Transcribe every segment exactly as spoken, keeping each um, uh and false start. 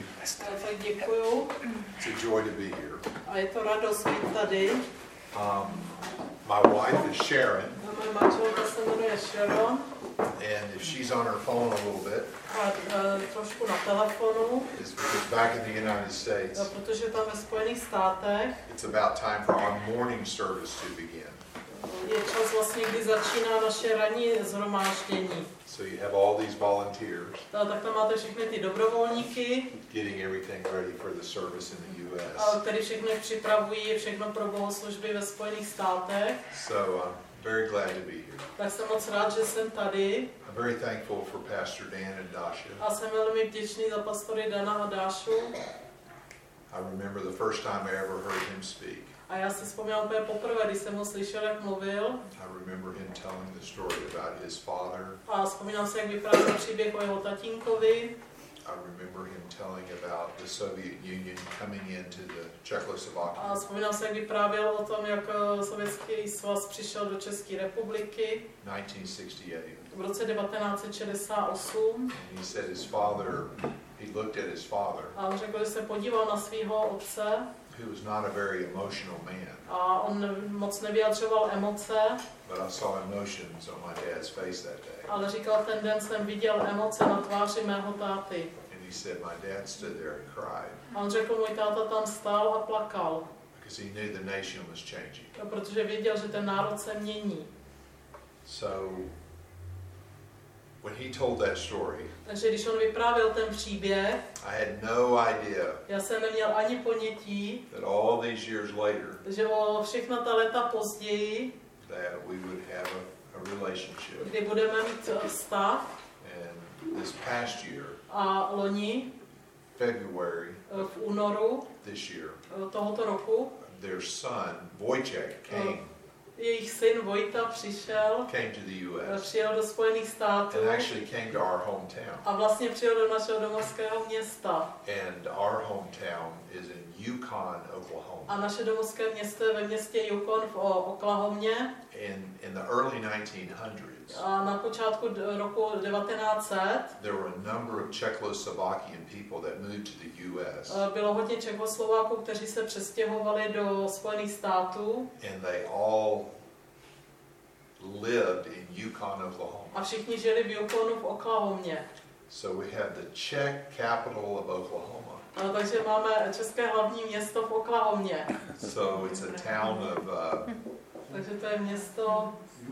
Tak děkuju. It's a joy to be here. A je to radost být tady. Um, my wife is Sharon, A moje manželka se jmenuje Sharon. and if she's on her phone a little bit, A uh, trošku na telefonu. it's because back in the United States, A protože tam ve Spojených státech it's about time for our morning service to begin. je čas vlastně, kdy začíná naše ranní shromáždění. So you have all these volunteers A tak tam máte všechny ty dobrovolníky, getting everything ready for the service in the U a S. který všechny připravují všechno pro bohoslužby ve Spojených státech. So I'm very glad to be here. Tak jsem moc rád, že jsem tady. I'm very thankful for Pastor Dan and Dasha. A jsem velmi vděčný za pastory Dana a Dášu. I remember the first time I ever heard him speak. A já si vzpomínám úplně poprvé, když jsem ho slyšel, jak mluvil. I remember him telling the story about his father. A vzpomínám si, jak vyprávěl příběh o jeho tatínkovi. I remember him telling about the Soviet Union coming into the Czechoslovakia. A vzpomínám si, jak vyprávěl o tom, jak Sovětský svaz přišel do České republiky nineteen sixty-eight. v roce devatenáct set šedesát osm. And he said his father, he looked at his father, A on řekl, že se podíval na svého otce who was not a very emotional man, a on moc nevyjadřoval emoce, but I saw emotions on my dad's face that day. ale říkal, ten den jsem viděl emoce na tváři mého táty. And he said, my dad stood there and cried A on řekl, můj táta tam stál a plakal, because he knew the nation was changing. protože věděl, že ten národ se mění. So when he told that story, Takže když on vyprávěl ten příběh, I had no idea já jsem neměl ani ponětí, that all these years later že o všechna ta léta později, that we would have a, a relationship. kdy budeme mít vztah, And this past year, a loni, February v únoru this year, tohoto roku, their son, Wojciech, came jejich syn Vojta přišel, came to the U S přijel do Spojených států and actually came to our hometown. a vlastně přijel do našeho domovského města. And our hometown is in Yukon, Oklahoma. A naše domovské město je ve městě Yukon v Oklahomě. In, in the early nineteen hundreds, A na počátku roku devatenáct set there were a number of Czechoslovakian people that moved to the U S. bylo hodně Čechoslováků, kteří se přestěhovali do Spojených států. And they all lived in Yukon, Oklahoma. A všichni žili v Yukonu v Oklahomě. So we have the Czech capital of Oklahoma. A takže máme české hlavní město v Oklahomě. So it's a town of, uh, Takže to je město,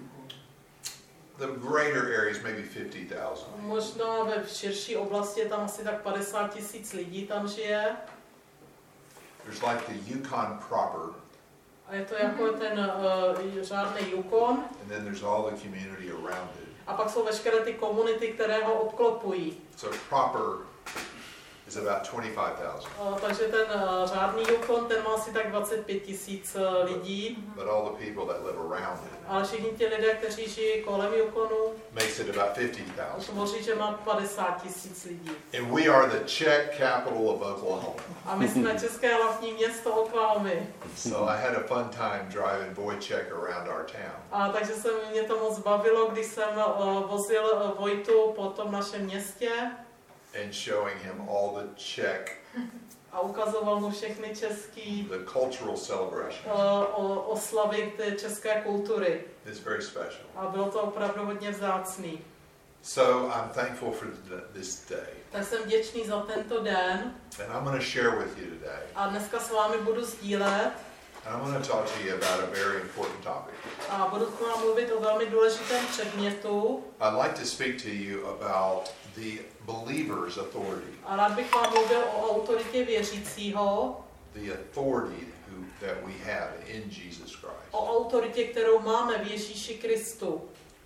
the greater areas, maybe fifty thousand. možná ve širší oblasti je tam asi tak padesát tisíc lidí tam žije. There's like the Yukon proper, A je to jako ten uh, řádný Yukon. and then there's all the community around it. A pak jsou veškeré ty komunity, které ho obklopují. So proper is about twenty-five thousand. Uh, takže ten uh, řádný Yukon, ten má asi tak dvacet pět tisíc uh, lidí. But all the people that live around it Ale všichni ti lidé, kteří žijí kolem Yukonu, makes it about fifty thousand. tvoří, že má padesát tisíc lidí. And we are the Czech capital of Oklahoma. A my jsme české hlavní město Oklahomy. So I had a fun time driving Wojciech around our town. A takže se mě to moc bavilo, když jsem uh, vozil uh, Vojtu po tom našem městě And showing him all the Czech, a ukazoval mu všechny český the cultural celebrations. uh, o, oslavy té české kultury. It's very special. A bylo to opravdu hodně vzácný. So I'm thankful for th- this day. Tak jsem vděčný za tento den And I'm going to share with you today. a dneska s vámi budu sdílet And I'm going to talk to you about a very important topic. a budu k vám mluvit o velmi důležitém předmětu. I'd like to speak to you about the believer's authority. A rád bych vám mluvil o autoritě věřícího, The authority who, that we have in Jesus Christ. o autoritě, kterou máme v Ježíši Kristu.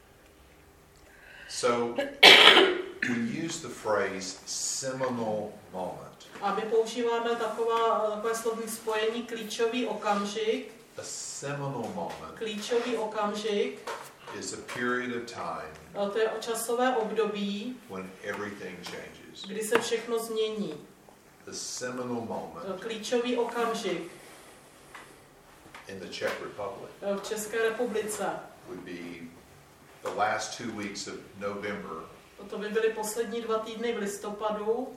So we use the phrase seminal moment. A my používáme taková, takové slovní spojení klíčový okamžik. A seminal moment Klíčový okamžik, is a period of time a to je časové období, when everything changes. kdy se všechno změní. The seminal moment Klíčový okamžik in the Czech Republic v České republice would be the last two weeks of November To by byly poslední dva týdny v listopadu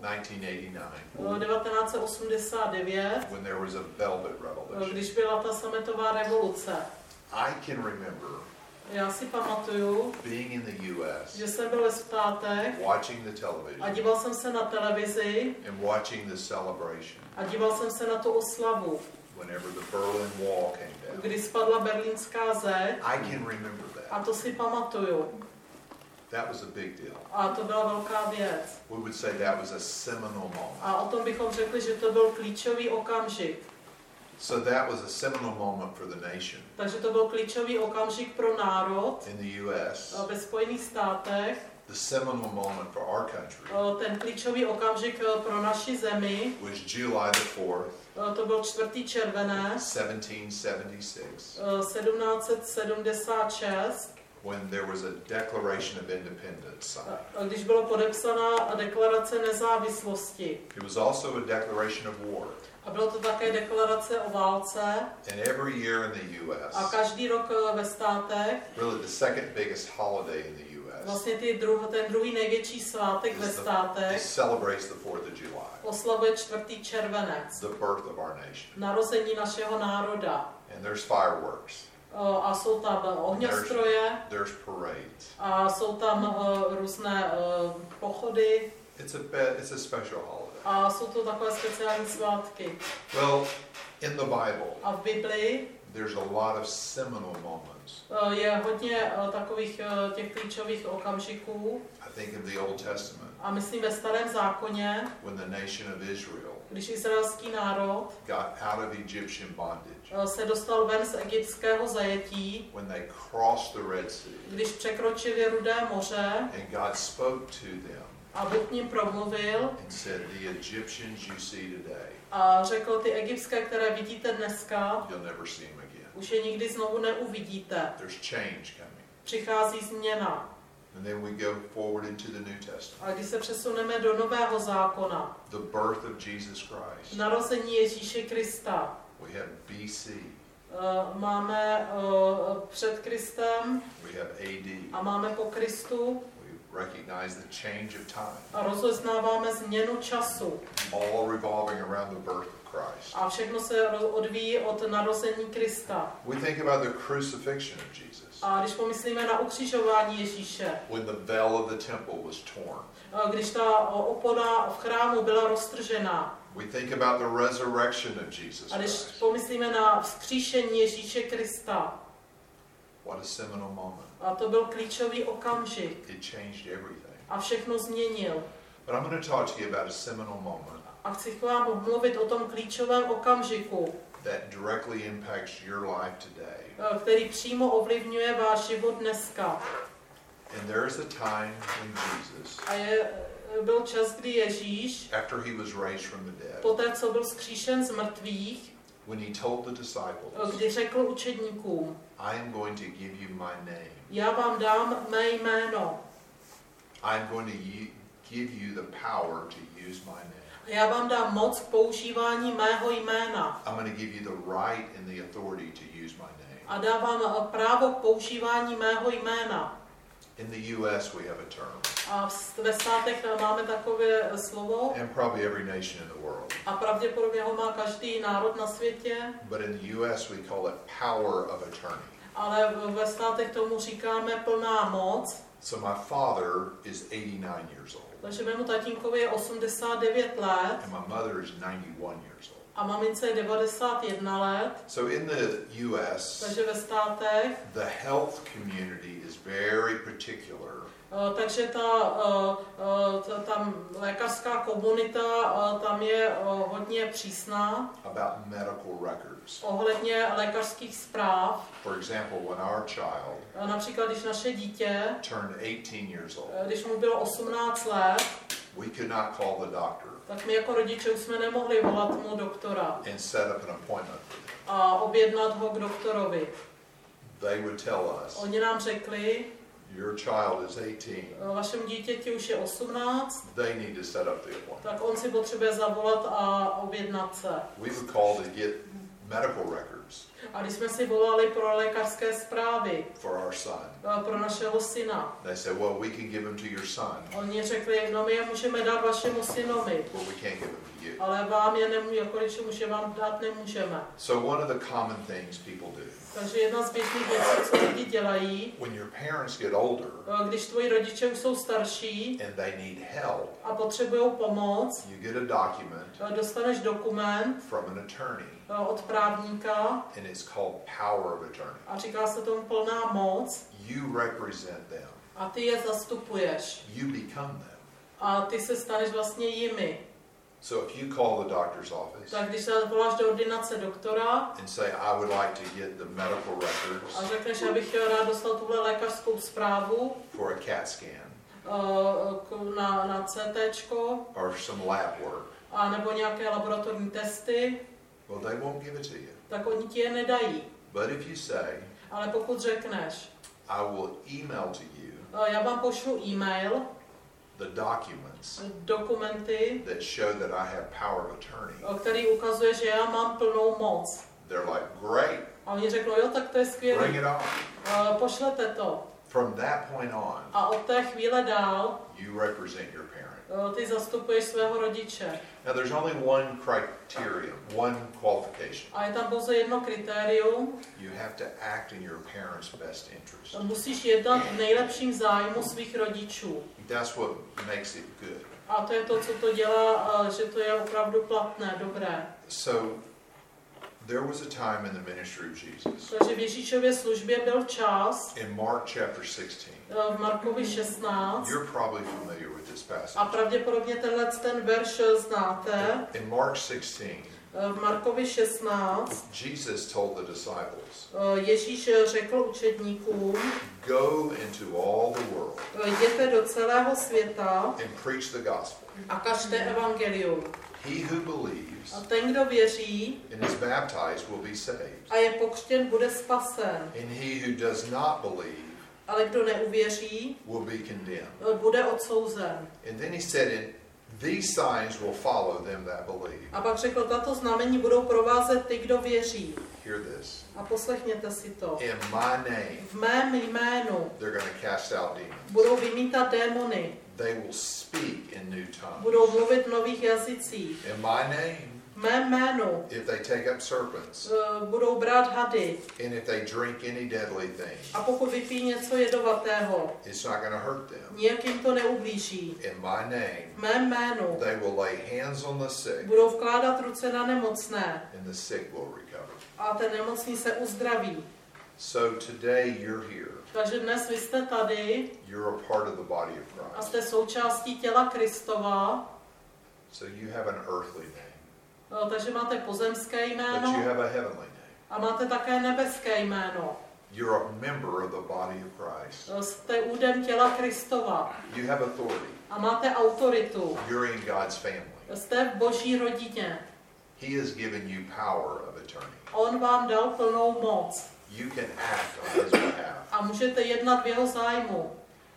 devatenáct set osmdesát devět, when there was a Velvet Revolution. když byla ta sametová revoluce. I can remember Já si pamatuju, being in the U S, že jsem byl ve státech watching the a television díval jsem se na televizi and watching the celebration a díval jsem se na tu oslavu, whenever the Berlin Wall came down. kdy spadla berlínská zeď, I can remember a that. to si pamatuju. That was a big deal. A to byla velká věc. We would say that was a seminal moment. A o tom bychom řekli, že to byl klíčový okamžik. So that was a seminal moment for the nation. Takže to byl klíčový okamžik pro národ In the U S, ve Spojených státech. the seminal moment for our country Ten klíčový okamžik pro naši zemi, was July the fourth, to byl čtvrtý červenec seventeen seventy-six, sedmnáct set sedmdesát šest, when there was a Declaration of Independence signed. když byla podepsaná deklarace nezávislosti. It was also a declaration of war. A bylo to také deklarace o válce. And every year in the U S, A každý rok ve státech, really the second biggest holiday in the U S, vlastně ty druh, ten druhý největší svátek ve is the, státech celebrates the fourth of July, oslavuje čtvrtý červenec, the birth of our nation. narození našeho národa. And there's fireworks, A jsou tam ohňostroje, there's parades. a jsou tam různé pochody, It's a be- it's a special holiday. a jsou to takové speciální svátky. Well, in the Bible, A v Biblii there's a lot of seminal moments. je hodně takových těch klíčových okamžiků. I think in the Old Testament, A myslím ve Starém zákoně, when the nation of Israel když izraelský národ got out of Egyptian bondage, se dostal ven z egyptského zajetí, when they crossed the Red Sea, když překročili Rudé moře and God spoke to them a Bůh k ním promluvil and said, "The Egyptians you see today, a řekl, ty egyptské, které vidíte dneska, you'll never see them again. už je nikdy znovu neuvidíte. There's change coming." Přichází změna. And then we go forward into the New Testament. A když se přesuneme do Nového zákona, The birth of Jesus Christ. narození Ježíše Krista, We have B C. uh, máme uh, před Kristem We have A D. a máme po Kristu We recognize the change of time. a rozeznáváme změnu času. All revolving around the birth of Christ. A všechno se odvíjí od narození Krista. We think about the crucifixion of Jesus. A když pomyslíme na ukřižování Ježíše, When the veil of the temple was torn. když ta opona v chrámu byla roztržená, We think about the resurrection of Jesus a když Christ. pomyslíme na vzkříšení Ježíše Krista, What a seminal moment. a to byl klíčový okamžik It changed everything. a všechno změnil. But I'm going to talk to you about a seminal moment A chci k vám mluvit o tom klíčovém okamžiku, that directly impacts your life today. který přímo ovlivňuje váš život dneska. And there is a time when Jesus, A je, byl čas, kdy Ježíš, after he was raised from the dead, poté co byl vzkříšen z mrtvých, when he told the disciples, kdy řekl učedníkům, I am going to give you my name. já vám dám mé jméno, I'm going to u- give you the power to use my name. já vám dám moc k používání mého jména I'm going to give you the right and the authority to use my name. a dávám právo k používání mého jména. In the U S we have a term, A v- ve státech máme takové slovo and probably every nation in the world. a pravděpodobně ho má každý národ na světě, But in the U S we call it power of attorney. ale v- ve státech tomu říkáme plná moc. So my father is eighty-nine years old, Takže mému tatínkovi je osmdesát devět let and my mother is ninety-one years old. a mamince je devadesát jedna let. So in the U S, Takže ve státech, the health community is very particular uh, takže ta, uh, uh, ta, ta lékařská komunita uh, tam je uh, hodně přísná about medical records. ohledně lékařských zpráv. For example, when our child Uh, například, když naše dítě, turned eighteen years old, uh, když mu bylo osmnáct let, we could not call the doctor tak my jako rodiče už jsme nemohli volat mu doktora and set up an appointment for them. a objednat ho k doktorovi. They would tell us, Oni nám řekli, your child is eighteen, uh, vašemu dítěti už je osmnáct, they need to set up the appointment. tak on si potřebuje zavolat a objednat se. We would call to get medical records. A když jsme si volali pro lékařské zprávy, for our son. pro našeho syna, They said, well, we can give him to your son, oni řekli, no my je můžeme dát vašemu synovi, but we can't give him to you. ale vám je nemů, jako když může vám dát, nemůžeme. So one of the common things people do, Takže jedna z běžných věcí, co lidi dělají, when your parents get older když tvoji rodiče už jsou starší and they need help, a potřebují pomoc, you get a document dostaneš dokument from an attorney, od právníka and it's called power of attorney. a říká se tomu plná moc You represent them. a ty je zastupuješ You become them. a ty se staneš vlastně jimi. So if you call the doctor's office Tak když se voláš do ordinace doktora and say, I would like to get the medical records a řekneš, že bych chtěl rád dostat tuhle lékařskou zprávu for a CAT scan uh, na, na CTčko or some lab work, a nebo nějaké laboratorní testy, well, they won't give it to you. tak oni ti je nedají. But if you say, Ale pokud řekneš, I will email to you uh, já vám pošlu e-mail, the documents dokumenty, that show that I have power of attorney, který ukazuje, že já mám plnou moc. they're like, great, A oni řeknou, jo, tak to je bring skvělé. it on. Pošlete to. From that point on, A od té chvíle dál you represent your parent. ty zastupuješ svého rodiče. Now there's only one criterion, one qualification. A je tam pouze jedno kritérium. You have to act in your parents' best interest. Musíš jednat v nejlepším zájmu svých rodičů. That's what makes it good. A to je to, co to dělá, že to je opravdu platné, dobré. So there was a time in the ministry of Jesus. Takže v Ježíšově službě byl čas In Mark chapter sixteen. v Markovi šestnáct. You're probably familiar with this A passage. pravděpodobně tenhle ten verš znáte. In Mark sixteen, V Markovi šestnáct Jesus told the disciples, Ježíš řekl učedníkům, go into all the world jděte do celého světa and preach the gospel. a kažte evangelium. He who believes A ten, kdo věří and is baptized will be saved. a je pokřtěn, bude spasen. And he who does not believe Ale kdo neuvěří, will be condemned. bude odsouzen. And then he said, and these signs will follow them that believe. A pak řekl, tato znamení budou provázet ty, kdo věří. Hear this. A poslechněte si to. In my name, V mém jménu they're going to cast out demons. budou vymítat démony. They will speak in new Budou tongues. mluvit v nových jazycích. In my name, V mém jménu if they take up serpents, uh, budou brát hady. and if they drink any deadly thing, A pokud vypijí něco jedovatého, it's not going to hurt them. nijak jim to neublíží. In my name, V mém jménu they will lay hands on the sick, budou vkládat ruce na nemocné and the sick will recover. a ten nemocný se uzdraví. So today you're here. Takže dnes vy jste tady You're a part of the body of a Christ. jste součástí těla Kristova, So you have an earthly name, no, takže máte pozemské but you jméno have a heavenly name. a máte také nebeské jméno. You're a member of the body of Christ. Jste údem těla Kristova You have authority. a máte autoritu. You're in God's family. Jste v boží rodině. He has given you power of attorney. On vám dal plnou moc You can act on his behalf. a můžete jednat v jeho zájmu.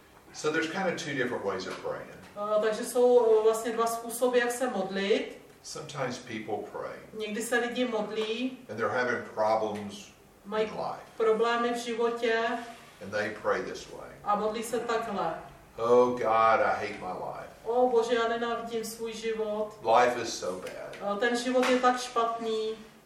So there's kind of two different ways of praying. Uh, takže jsou uh, vlastně dva způsoby, jak se modlit. Sometimes people pray Někdy se lidi modlí, and they're having problems in mají life, problémy v životě and they pray this way. a modlí se takhle. Oh God, I hate my life. O Bože, já nenávidím svůj život. Life is so bad. Uh, ten život je tak špatný.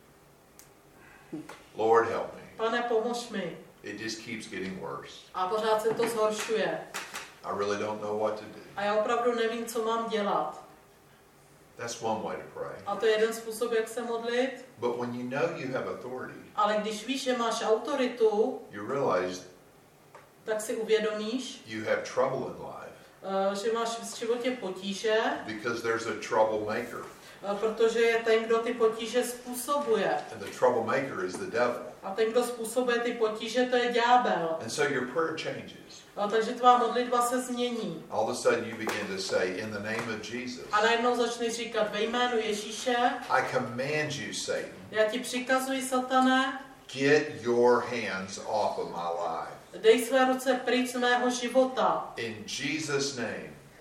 Lord, help me. Pane, pomož mi. It just keeps getting worse. A pořád se to zhoršuje. I really don't know what to do. A já opravdu nevím, co mám dělat. That's one way to pray. A to je jeden způsob, jak se modlit. But when you know you have authority, Ale když víš, že máš autoritu, you realize tak si uvědomíš, you have trouble in life že máš v životě potíže, because there's a troublemaker. protože je ten, kdo ty potíže způsobuje. And the troublemaker is the devil. A ten, kdo způsobuje ty potíže, to je ďábel. And so your prayer changes. A takže tvá modlitba se změní. All of a sudden you begin to say, in the name of Jesus, A najednou začneš říkat ve jménu Ježíše, I command you, Satan, já ti přikazuji, satane, get your hands off of my life. dej své ruce pryč z mého života. In Jesus' name,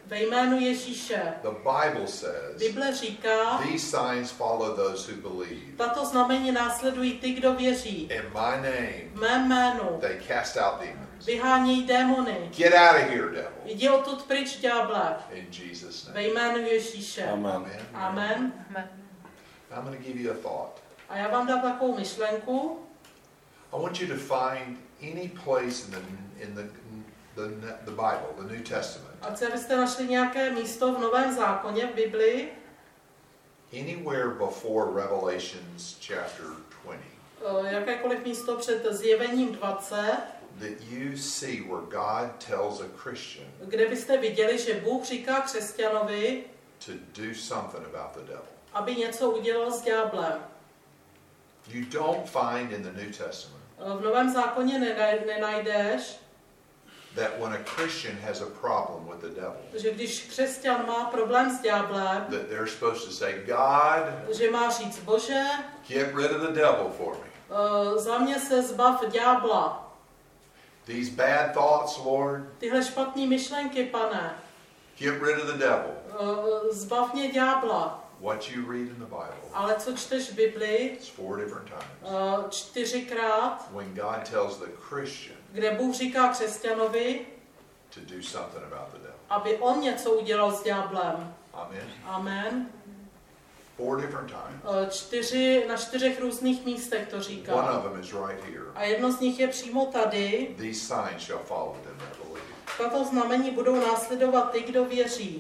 Ve jménu Ježíše. The Bible says, Bible říká, these signs follow those who believe. tato znamení následují ty, kdo věří. In my name, V mém jménu they cast out demons. vyhánějí démony. Get out of here, devil. Jdi odtud pryč, ďáble. In Jesus' Ve name. jménu Ježíše. Amen. Amen. Amen. I'm going to give you a thought. A já vám dám takovou myšlenku. I want you to find any place in the in the the, the Bible, the New Testament, A chci, abyste našli nějaké místo v Novém zákoně, v Biblii, anywhere before Revelations chapter twenty, eh, jakékoliv místo před zjevením dvacet, that you see where God tells a Christian kde byste viděli, že Bůh říká křesťanovi, to do something about the devil. aby něco udělal s ďáblem. You don't find in the New Testament Eh, V Novém zákoně nenaj- nenajdeš, that when a Christian has a problem with the devil, že když křesťan má problém s ďáblem, that they're supposed to say, God, že má říct, Bože, get rid of the devil for me. eh, za mě se zbav ďábla. These bad thoughts, Lord, Tyhle špatné myšlenky, Pane, get rid of the devil. eh, zbav mě ďábla. What you read in the Bible, Ale co čteš v Biblii, it's four different times. eh, čtyřikrát, When God tells the Christian kde Bůh říká křesťanovi, to do something about the devil. aby on něco udělal s ďáblem. Amen. Amen. Four different times. Eh, Čtyři, na čtyřech různých místech to One říká. of them is right here. A jedno z nich je přímo tady. These signs shall follow them that believe. Tato znamení budou následovat ty, kdo věří.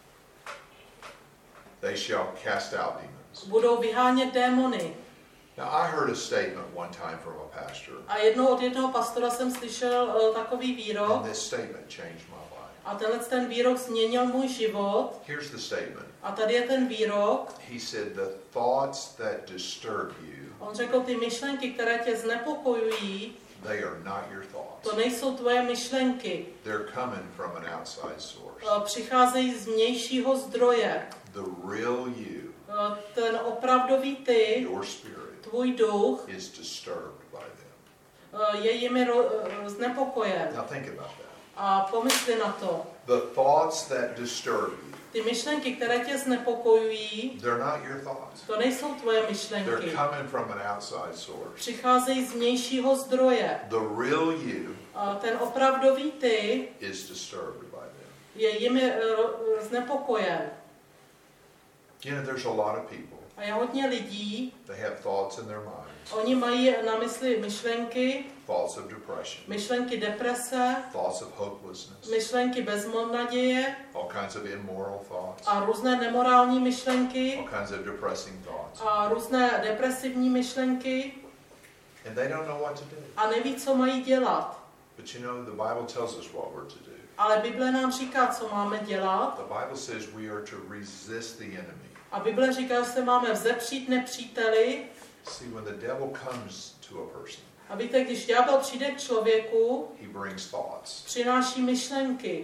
They shall cast out demons. Budou vyhánět démony. Now, I heard a statement one time from a pastor, A jednou od jednoho pastora jsem slyšel uh, takový výrok. and this statement changed my life. A tenhle ten výrok změnil můj život. Here's the statement. A tady je ten výrok. He said, the thoughts that disturb you, On řekl, ty myšlenky, které tě znepokojují, they are not your thoughts. to nejsou tvoje myšlenky. They're coming from an outside source. Uh, Přicházejí z vnějšího zdroje. The real you, Uh, Ten opravdový ty, your spirit, tvůj duch, is disturbed by them. uh, je jimi ro- uh, znepokojen. Now think about that. A pomysli na to. The thoughts that disturb you, Ty myšlenky, které tě znepokojují, they're not your thoughts. to nejsou tvoje They're myšlenky. coming from an outside source. Přicházejí z vnějšího zdroje. The real you A ten opravdový ty is disturbed by them. je jimi uh, znepokojen. You know, there's a lot of people, A je hodně lidí, they have thoughts in their minds, oni mají na mysli myšlenky, thoughts of depression, myšlenky deprese, thoughts of hopelessness, myšlenky beznaděje all kinds of immoral thoughts, a různé nemorální myšlenky all kinds of depressing thoughts. a různé depresivní myšlenky And they don't know what to do. a neví, co mají dělat. But you know, the Bible tells us what we're to do. Ale Bible nám říká, co máme dělat. The Bible says we are to resist the enemy. A Bible říká, že se máme vzepřít nepříteli. See, when the devil comes to a person, A víte, když ďábel přijde k člověku, he brings thoughts. přináší myšlenky.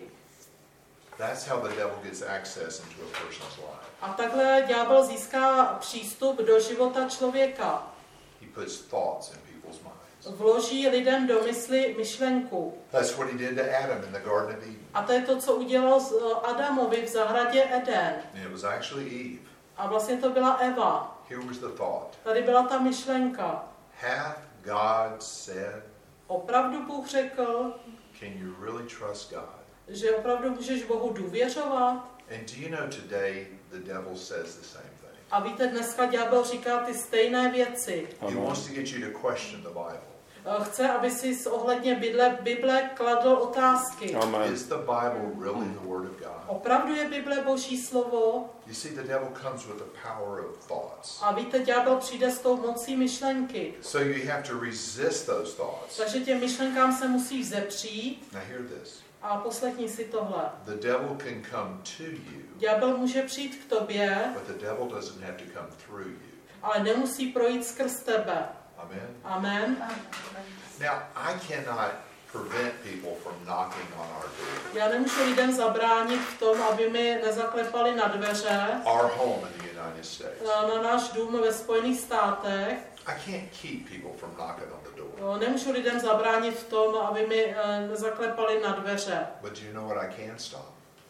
That's how the devil gets access into a person's life. A takhle ďábel získá přístup do života člověka. He puts thoughts in people's minds. Vloží lidem do mysli myšlenku. That's what he did to Adam in the Garden of Eden. A to je to, co udělal s Adamovi v zahradě Eden. And it was actually Eve. A vlastně to byla Eva. Here was the thought. Tady byla ta myšlenka. Hath God said, Opravdu Bůh řekl, can you really trust God? že opravdu můžeš Bohu důvěřovat. And do you know today the devil says the same thing? A víte, dneska ďábel říká ty stejné věci. He wants to get you to question the Bible. Chce, aby si ohledně Bible, Bible kladl otázky. Amen. Is the Bible really the Word of God? Opravdu je Bible Boží slovo? You see, the devil comes with the power of thoughts. A víte, ďábel přijde s tou mocí myšlenky. So you have to resist those thoughts. Takže těm myšlenkám se musíš zepřít. Now hear this. A poslechni si tohle. The devil can come to you, Ďábel může přijít k tobě, but the devil doesn't have to come through you. ale nemusí projít skrz tebe. Amen? Amen. Now, I cannot prevent people from knocking on our door. Já nemůžu lidem zabránit v tom, aby mi nezaklepali na dveře Our home in the United States. na náš dům ve Spojených státech. I can't keep people from knocking on the door. No, nemůžu lidem zabránit v tom, aby mi eh, nezaklepali na dveře. But do you know what I can stop?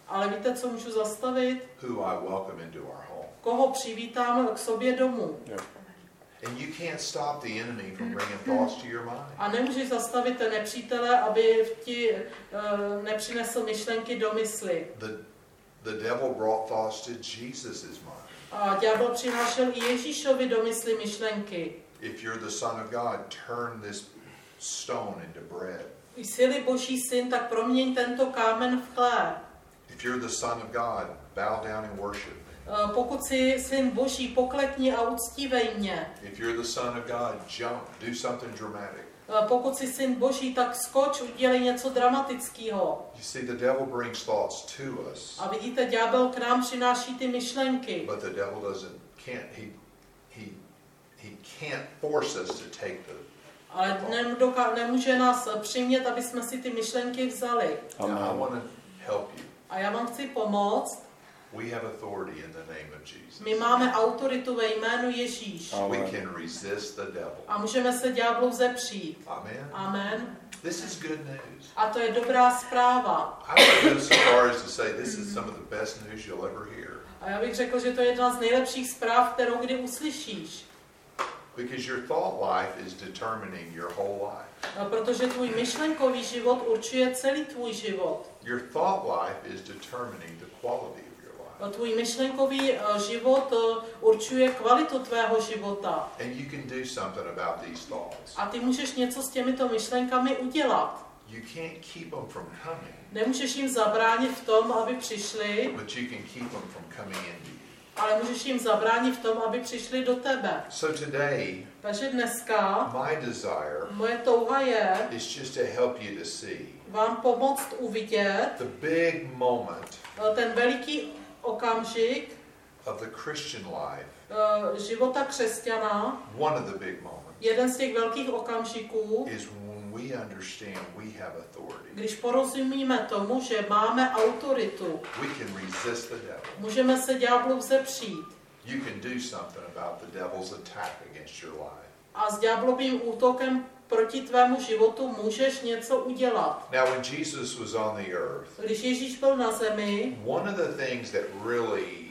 Ale víte, co můžu zastavit? Who I welcome into our home. Koho přivítám k sobě domů. Yeah. And you can't stop the enemy from bringing thoughts to your mind. A nemůžeš zastavit ten nepřítele, aby ti uh, nepřinesl myšlenky do mysli. The, the devil brought thoughts to Jesus' mind. A ďábel přinášel i Ježíšovi do mysli myšlenky. If you're the Son of God, turn this stone into bread. Jsi-li Boží syn, tak proměň tento kámen v chléb. If you're the Son of God, bow down and worship me. Uh, pokud jsi syn Boží, poklekni a uctívej mě. If you're the Son of God, jump, do something dramatic. Uh, pokud jsi syn Boží, tak skoč, udělej něco dramatického. You see, the devil brings thoughts to us, A vidíte, ďábel k nám přináší ty myšlenky. but the devil doesn't, can't, he, he, he can't force us to take the. Ale nedoká- nemůže nás přimět, aby jsme si ty myšlenky vzali. Now, I Amen. want to help you. A já vám chci pomoct. We have authority in the name of Jesus. My máme autoritu ve jménu Ježíš. We Amen. can resist the devil. A můžeme se ďáblu zepřít. Amen. Amen. This is good news. A to je dobrá zpráva. I would go so far as to say this is some of the best news you'll ever hear. A já bych řekl, že to je jedna z nejlepších zpráv, kterou kdy uslyšíš. Because your thought life is determining your whole life. A protože tvůj myšlenkový život určuje celý tvůj život. Your thought life is determining the quality of your life. A tvůj myšlenkový uh, život uh, určuje kvalitu tvého života. And you can do something about these thoughts. A ty můžeš něco s těmito myšlenkami udělat. You can't keep them from coming, Nemůžeš jim zabránit v tom, aby přišli, but you can keep them from coming into you. ale můžeš jim zabránit v tom, aby přišli do tebe. So today, Takže dneska my desire moje touha je is just to help you to see vám pomoct uvidět the big moment uh, ten veliký okamžik of the Christian life, uh, života křesťana. one of the big moments, Jeden z těch velkých okamžiků, is when we understand we have authority. když porozumíme tomu, že máme autoritu, We can resist the devil. můžeme se ďáblu vzepřít. You can do something about the devil's attack against your life. A s ďáblovým útokem proti tvému životu můžeš něco udělat. Now, when Jesus was on the earth, Když Ježíš byl na zemi, one of the things that really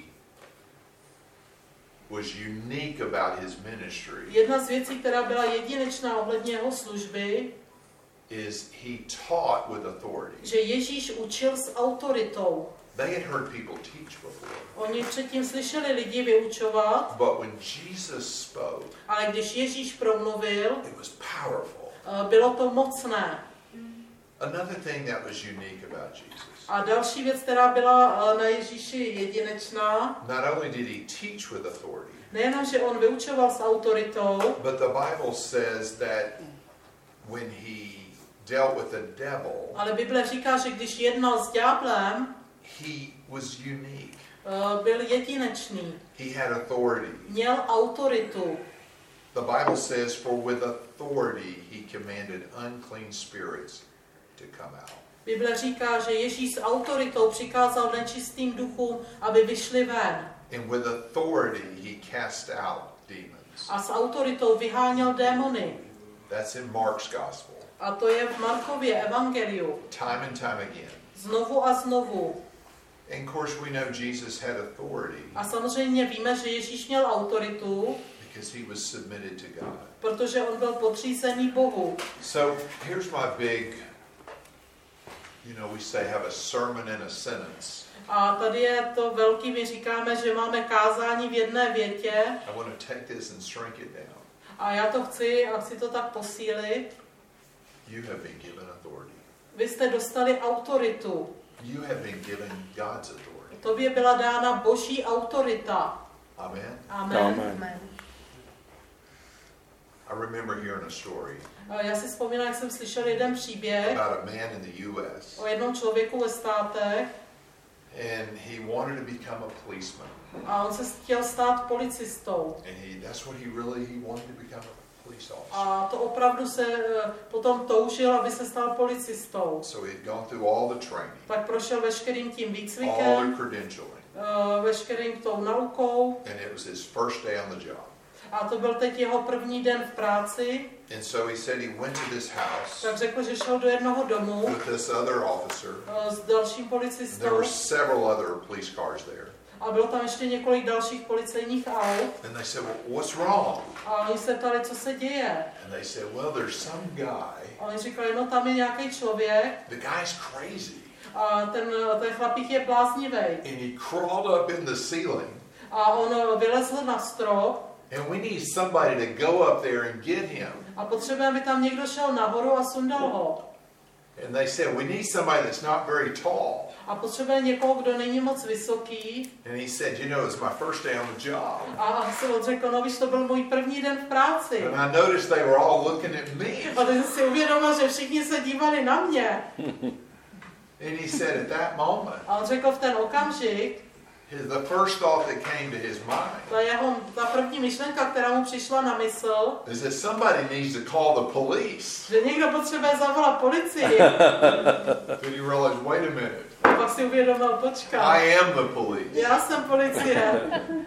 was unique about his ministry jedna z věcí, která byla jedinečná ohledně jeho služby, is he taught with authority. že Ježíš učil s autoritou. They had heard people teach before, Oni předtím slyšeli lidi vyučovat, but when Jesus spoke, ale když Ježíš promluvil, it was powerful. eh, bylo to mocné. Another thing that was unique about Jesus, A další věc, která byla eh, na Ježíši jedinečná, not only did he teach with authority, nejenom, že on vyučoval s autoritou, but the Bible says that when he dealt with the devil, ale Bible říká, že když jednal s ďáblem, he was unique. eh, byl jedinečný, He had authority. měl autoritu. The Bible says, for with authority he commanded unclean spirits to come out. Bible říká, že Ježíš s autoritou přikázal nečistým duchům, aby vyšli ven. And with authority he cast out demons. A s autoritou vyháněl démony. That's in Mark's gospel. A to je v Markově evangeliu. Time and time again. Znovu a znovu. And of course we know Jesus had authority A samozřejmě víme, že Ježíš měl autoritu, because he was submitted to God. protože on byl podřízený Bohu. So here's my big, you know, we say have a sermon in a sentence. A tady je to velký, my říkáme, že máme kázání v jedné větě. I want to take this and shrink it down. A já to chci, a chci to tak posílit. You have been given authority. Vy jste dostali autoritu. You have been given God's authority. Tobě byla dána Boží autorita. Amen. Amen. Amen. I remember hearing a story A já si vzpomínám, jak jsem slyšel jeden příběh about a man in the U S o jednom člověku ve státech and he wanted to become a policeman. a on se chtěl stát policistou. And he that's what he really he wanted to become a police officer. A to opravdu se eh, potom toužil, aby se stal policistou. So he had gone through all the training, Tak prošel veškerým tím all the výcvikem, credentialing, eh, veškerým tou naukou and it was his first day on the job. a to byl teď jeho první den v práci And so he said he went to this house tak řekl, že šel do jednoho domu with this other officer. uh, s dalším There policistou were several other police cars there. a bylo tam ještě několik dalších policejních aut. And they said, well, what's wrong? A oni se ptali, co se děje. And they said, well, there's some guy. A oni říkali, no tam je nějaký člověk The guy's crazy. a ten, ten chlapík je bláznivý. And he crawled up in the ceiling. A on vylezl na strop And we need somebody to go up there and get him. a potřebujeme, aby tam někdo šel nahoru a sundal ho. And they said, we need somebody that's not very tall. A potřebujeme někoho, kdo není moc vysoký. And he said, you know, it's my first day on the job. A se on řekl, no víš, to byl můj první den v práci. And I noticed they were all looking at me. A teď si uvědomil, že všichni se dívali na mě. And he said at that moment, A on řekl v ten okamžik, his, the first thought that came to his mind ta jeho, ta první myšlenka, která mu přišla na mysl, is that somebody needs to call the police. že někdo potřebuje zavolat policii. Then he realized, wait a minute, A pak si uvědomil, počkat, I am the police. já jsem policie.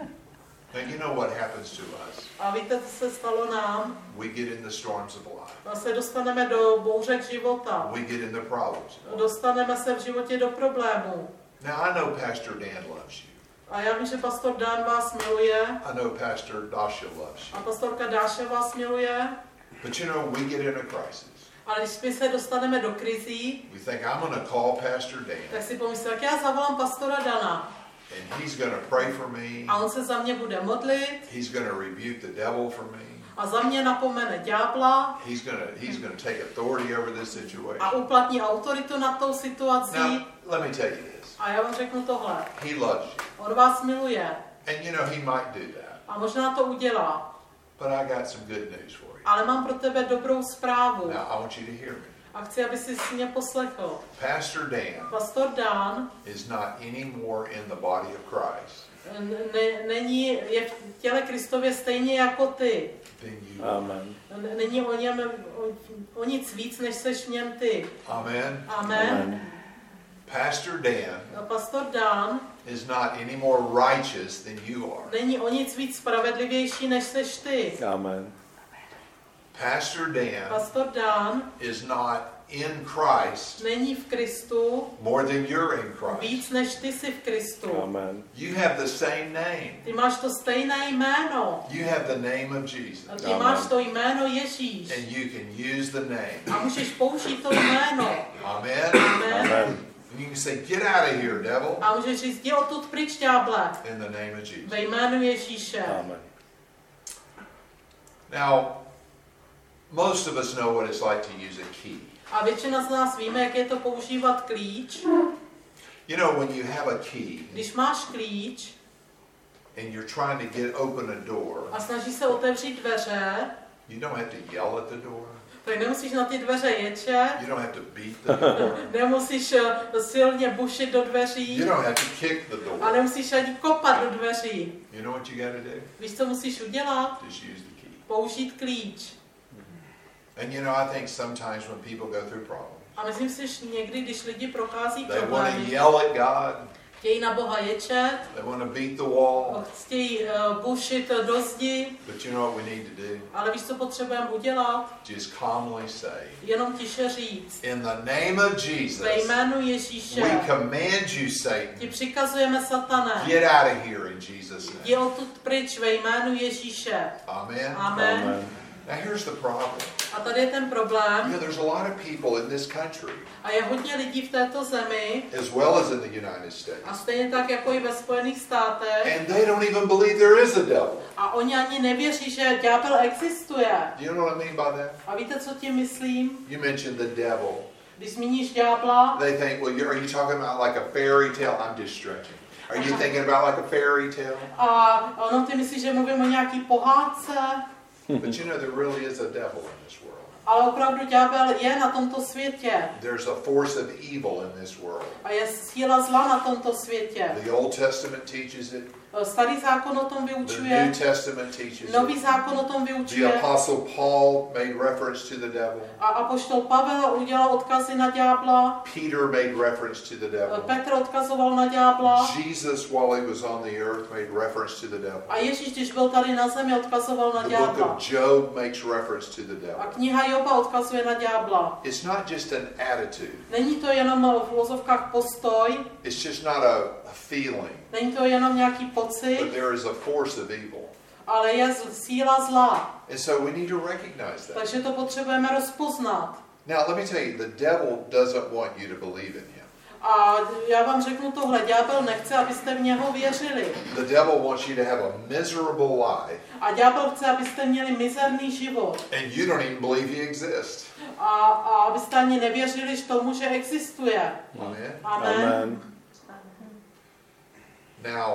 And you know what happens to us? A víte, co se stalo nám? We get in the storms of life. A se dostaneme do bouřek života. We get in the problems. Dostaneme se v životě do problémů. Now I know Pastor Dan loves you. A já vím, že pastor Dan vás miluje. I know Pastor Dasha loves you. A pastorka Dáša vás miluje. But you know, we get in a crisis. Ale když my se dostaneme do krizí, We think, I'm going to call Pastor Dan. tak si pomyslím, jak já zavolám pastora Dana. And he's going to pray for me. A on se za mě bude modlit. He's going to rebuke the devil for me. A za mě napomene ďábla. He's going to he's going to take authority over this situation. A uplatní autoritu nad tou situací. Now, let me tell you this. A já vám řeknu tohle. He loves you. On vás miluje. And you know, he might do that. A možná to udělá. But I got some good news for you. Ale mám pro tebe dobrou zprávu. Now, I want you to hear me. A chci, aby si mě poslechl. Pastor Dan Pastor Dan is not anymore in the body of Christ ne, není, je v těle Kristově stejně jako ty. than you. Amen. N- Není o něm o, o nic víc, než seš v něm ty. Amen. Amen. Amen. Pastor Dan A pastor Dan is not any more righteous than you are. není o nic víc spravedlivější, než seš ty. Amen. Pastor Dan Pastor Dan is not in Christ není v Kristu more than you're in Christ. víc, než ty jsi v Kristu. Amen. You have the same name. Ty máš to stejné jméno. You have the name of Jesus. A ty Amen. máš to jméno Ježíš. And you can use the name. A můžeš použít to jméno. Amen. Amen. Amen. And you can say, get out of here, devil, A můžeš říct, jdi odtud pryč, ďáble. in the name of Jesus. Ve jménu Ježíše. Amen. Now, most of us know what it's like to use a key. A většina z nás víme, jak je to používat klíč. You know, when you have a key Když máš klíč and you're trying to get open a door, a snažíš se otevřít dveře, you don't have to yell at the door. tak nemusíš na ty dveře ječet, You don't have to beat the door. nemusíš eh, silně bušit do You dveří don't have to kick the a door. nemusíš ani kopat do dveří. You know what you got to do? Víš, co musíš udělat? Just use the key. Použít klíč. And you know, I think sometimes when people go through problems, A myslím si, že někdy, když lidi prochází they want to problémy, yell at God. chtějí na Boha ječet, They want to beat the wall. chtějí uh, bušit do zdi, But you know what we need to do? ale víš, co potřebujeme udělat? Just calmly say, Jenom tiše říct. in the name of Jesus, Ve jménu Ježíše we command you, ti Satan, přikazujeme, satane, get out of here in Jesus' jdi name. odtud pryč ve jménu Ježíše. Amen. Amen. Amen. Now here's the problem. A tady je ten You problém. know, there's a lot of people in this country, A je hodně lidí v této zemi, as well as in the United States, a stejně tak jako i ve Spojených státech, and they don't even believe there is a devil. a oni ani nevěří, že ďábel existuje. Do you know what I mean by that? A víte, co tím myslím? You mentioned the devil. Když zmíníš ďábla, They think, well, you're, are you talking about like a fairy tale? I'm just stretching. Are you thinking about like a fairy tale? a ono ty myslíš, že mluvím o nějaký pohádce, But you know, there really is a devil in this world. Ale opravdu ďábel je na tomto světě. There's a force of evil in this world. A je síla zla na tomto světě. The Old Testament teaches it. Starý zákon o tom The vyučuje. New Testament teaches Nový it. zákon o tom The vyučuje. Apostle Paul made reference to the devil. A apoštol Pavel udělal odkazy na ďábla. Peter made reference to the devil. Petr odkazoval na ďábla. Jesus, while he was on the earth, made reference to the devil. A Ježíš, když byl tady na zemi, odkazoval na The book ďábla. of Job makes reference to the A devil. kniha Joba odkazuje na ďábla. It's not just an attitude. Není to jenom v uvozovkách postoj, It's just not a, a feeling. není to jenom nějaký But pocit, there is a force of evil. ale je z- síla zla. And so we need to recognize that. Takže to potřebujeme rozpoznat. Now, let me tell you, the devil doesn't want you to believe in him. A já vám řeknu tohle, ďábel nechce, abyste v něho věřili. The devil wants you to have a miserable life, A ďábel chce, abyste měli mizerný život. and you don't even believe he exists. A, a abyste ani nevěřili tomu, že existuje. Amen. Amen. Amen. Now,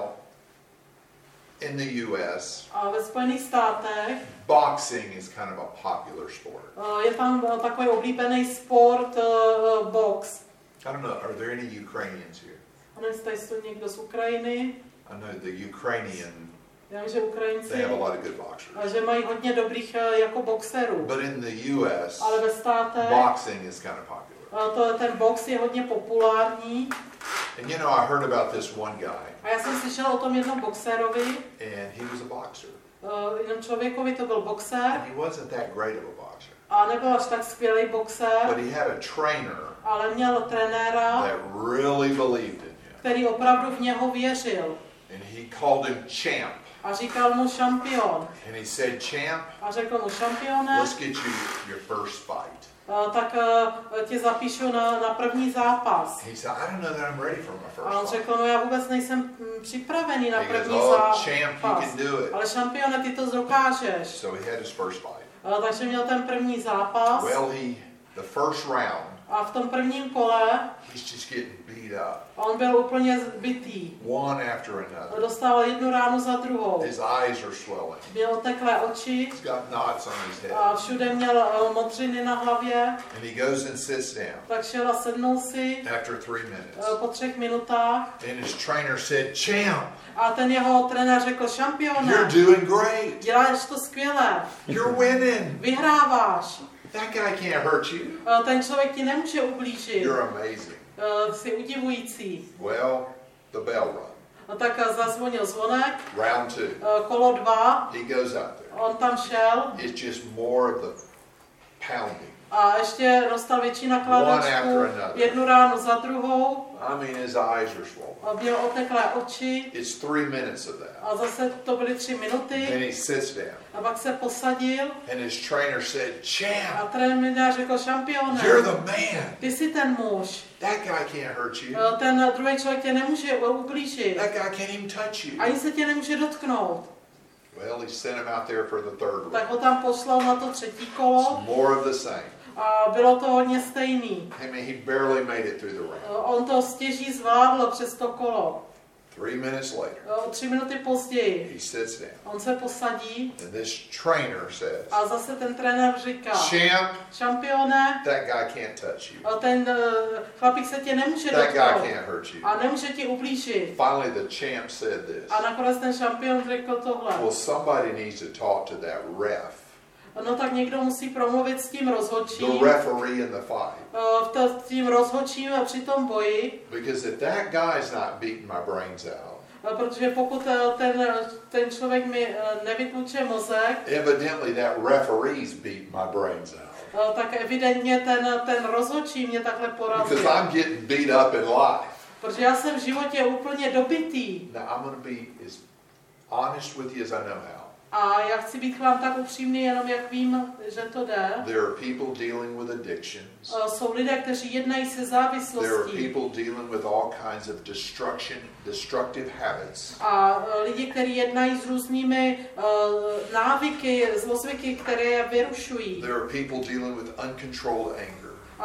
in the U S, A ve Spojených státech boxing is kind of a popular sport. eh, je tam eh, takový oblíbený sport uh, box. I don't know, are there any Ukrainians here? A nevím, jestli tady stojí někdo z Ukrajiny. I know the Ukrainian, Já vím, že Ukrajinci, they have a lot of good a boxers. že mají hodně dobrých eh, jako boxerů. But in the U S, Ale ve státech boxing is kind of popular. eh, to, ten box je hodně populární. And you know, I heard about this one guy, A já jsem slyšel o tom jednom boxerovi, and he was a boxer. uh, jenom člověkovi to byl boxer And he wasn't that great of a boxer. a nebyl až tak skvělý But boxer, he had a trainer ale měl trenéra, that really believed in him. který opravdu v něho věřil. And he called him champ. A říkal mu šampion. And he said, champ, A řekl mu šampione, let's get you your first fight. uh, tak uh, tě zapíšu na, na první zápas. He said, I don't know that I'm ready for my A on first fight. řekl, no já vůbec nejsem mm, připravený na He goes, první oh, champ, you zápas. can do it. Ale šampione, ty to dokážeš. So he had his first fight. Uh, takže měl ten první zápas. Well, he, the first round, A v tom prvním kole he's just getting beat up. on byl úplně zbytý. One after another. Dostával jednu ránu za druhou. His eyes are swelling. Měl oteklé oči He's got knots on his head. a všude měl uh, modřiny na hlavě. And he goes and sits down Tak šel a sednul si after three minutes. uh, po třech minutách. And his trainer said, champ, A ten jeho trenér řekl, šampione, you're doing great. děláš to skvěle, You're winning. vyhráváš. That guy can't hurt you. Uh, ten člověk ti nemůže ublížit. You're amazing. Uh, jsi udivující. Well, the bell rung. No tak uh, zazvonil zvonek, Round two. uh, kolo dva, He goes out there. on tam šel It's just more of the pounding. a ještě dostal větší One nakládačku, after another. jednu ránu za druhou, I mean, his eyes are swollen. a měl oteklé oči It's three minutes of that. a zase to byly tři Then minuty he sits down. a pak se posadil And his trainer said, a champ, trenér řekl, šampione, you're the man. ty jsi ten muž, That guy can't hurt you. Uh, ten druhý člověk tě nemůže ublížit, That guy can't even touch you. ani se tě nemůže dotknout. Well, he sent him out there for the third Tak round. ho tam poslal na to třetí kolo More of the same. a bylo to hodně stejný. I mean, he barely made it through the round. Uh, On to stěží zvládl přes to kolo. Three minutes later, Uh, Tři minuty později he sits down. on se posadí And this trainer says, a zase ten trenér říká, champ, šampione, that guy can't touch you. uh, ten uh, chlapík se tě nemůže That guy dotknout can't hurt you. a nemůže ti ublížit. Finally, the champ said this. A nakonec ten šampion řekl tohle. Well, somebody needs to talk to that ref, No tak někdo musí promluvit s tím rozhodčím, the referee in the fight. uh, v to- s tím rozhodčím při tom boji, Because if that guy's not beating my brains out, uh, protože pokud uh, ten, ten člověk mi uh, nevytluče mozek, evidently that referee's beating my brains out. uh, tak evidentně ten, ten rozhodčí mě takhle Because porazil. I'm getting beat up in life. Protože já jsem v životě úplně dobitý. Now, I'm going to be as honest with you as I know how. A já chci být k vám tak upřímný, jenom jak vím, že to jde. There are people dealing with addictions. Uh, Jsou lidé, kteří jednají se There are závislostí. people dealing with all kinds of destruction, destructive habits. A uh, lidi, kteří jednají s různými uh, návyky, zlozvyky, které je vyrušují. There are people dealing with uncontrolled anger. A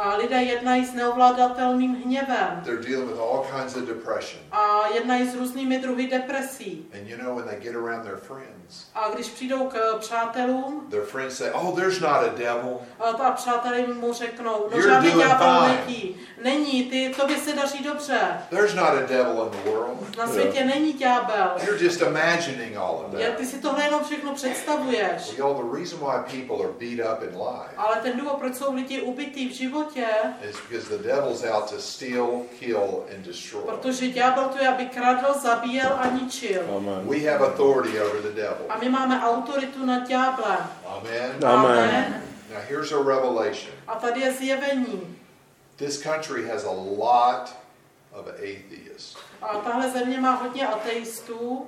A lidé jednají s neovladatelným hněvem. They're dealing with all kinds of depression. A jednají s různými druhy depresí. And you know, when they get around their friends, A když přijdou k přátelům, their friends say, "Oh, there's not a devil. a ta přátelé mu řeknou, no You're žádný doing ďábel fine. není. Není, ty, tobě se daří dobře. There's not a devil in the world. Na světě není ďábel. You're just imagining all of Je, that." ty si tohle jenom všechno představuješ. Well, y'all, the reason why people are beat up in life Ale ten důvod, proč jsou lidi ubití v životě, is because the devil's out to steal, kill, and destroy. protože ďábel to je, aby kradl, zabíjel a ničil. Amen. We have authority over the devil. A my máme autoritu nad ďáblem. Amen. Amen. Now here's a revelation. A tady je zjevení. This country has a lot of atheists. A tahle země má hodně ateistů.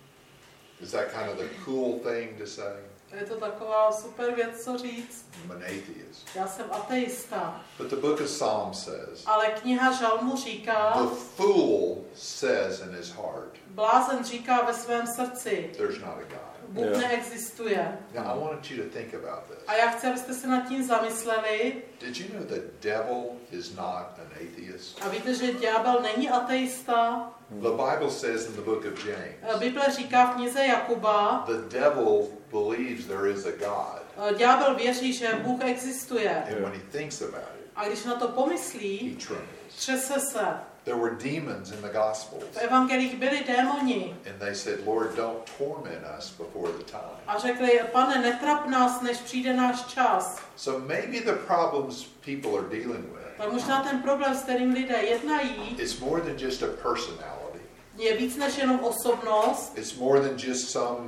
Is that kind of the cool thing to say? Je to taková super věc, co říct. I'm an atheist. Já jsem ateista. But the book of Psalms says, Ale kniha Žalmu říká, the fool says in his heart, blázen říká ve svém srdci, there's not a God. Bůh Yeah. neexistuje. Now I want you to think about this. A já chci, abyste se nad tím zamysleli. Did you know the devil is not an atheist? A víte, že ďábel není ateista? The Bible says in the book of James, Bible říká v knize Jakuba, the devil believes there is a God. ďábel věří, že Bůh existuje. And when he thinks about it, A když na to he pomyslí, trembles. třese se. There were demons in the Gospels. V evangelích byli démoni And they said, Lord, don't torment us before the time. a řekli, Pane, netrap nás, než přijde náš čas. So maybe the problems people are dealing with Tak možná ten problém, s kterým lidé jednají, is more than just a personality. je víc než jenom osobnost, It's more than just some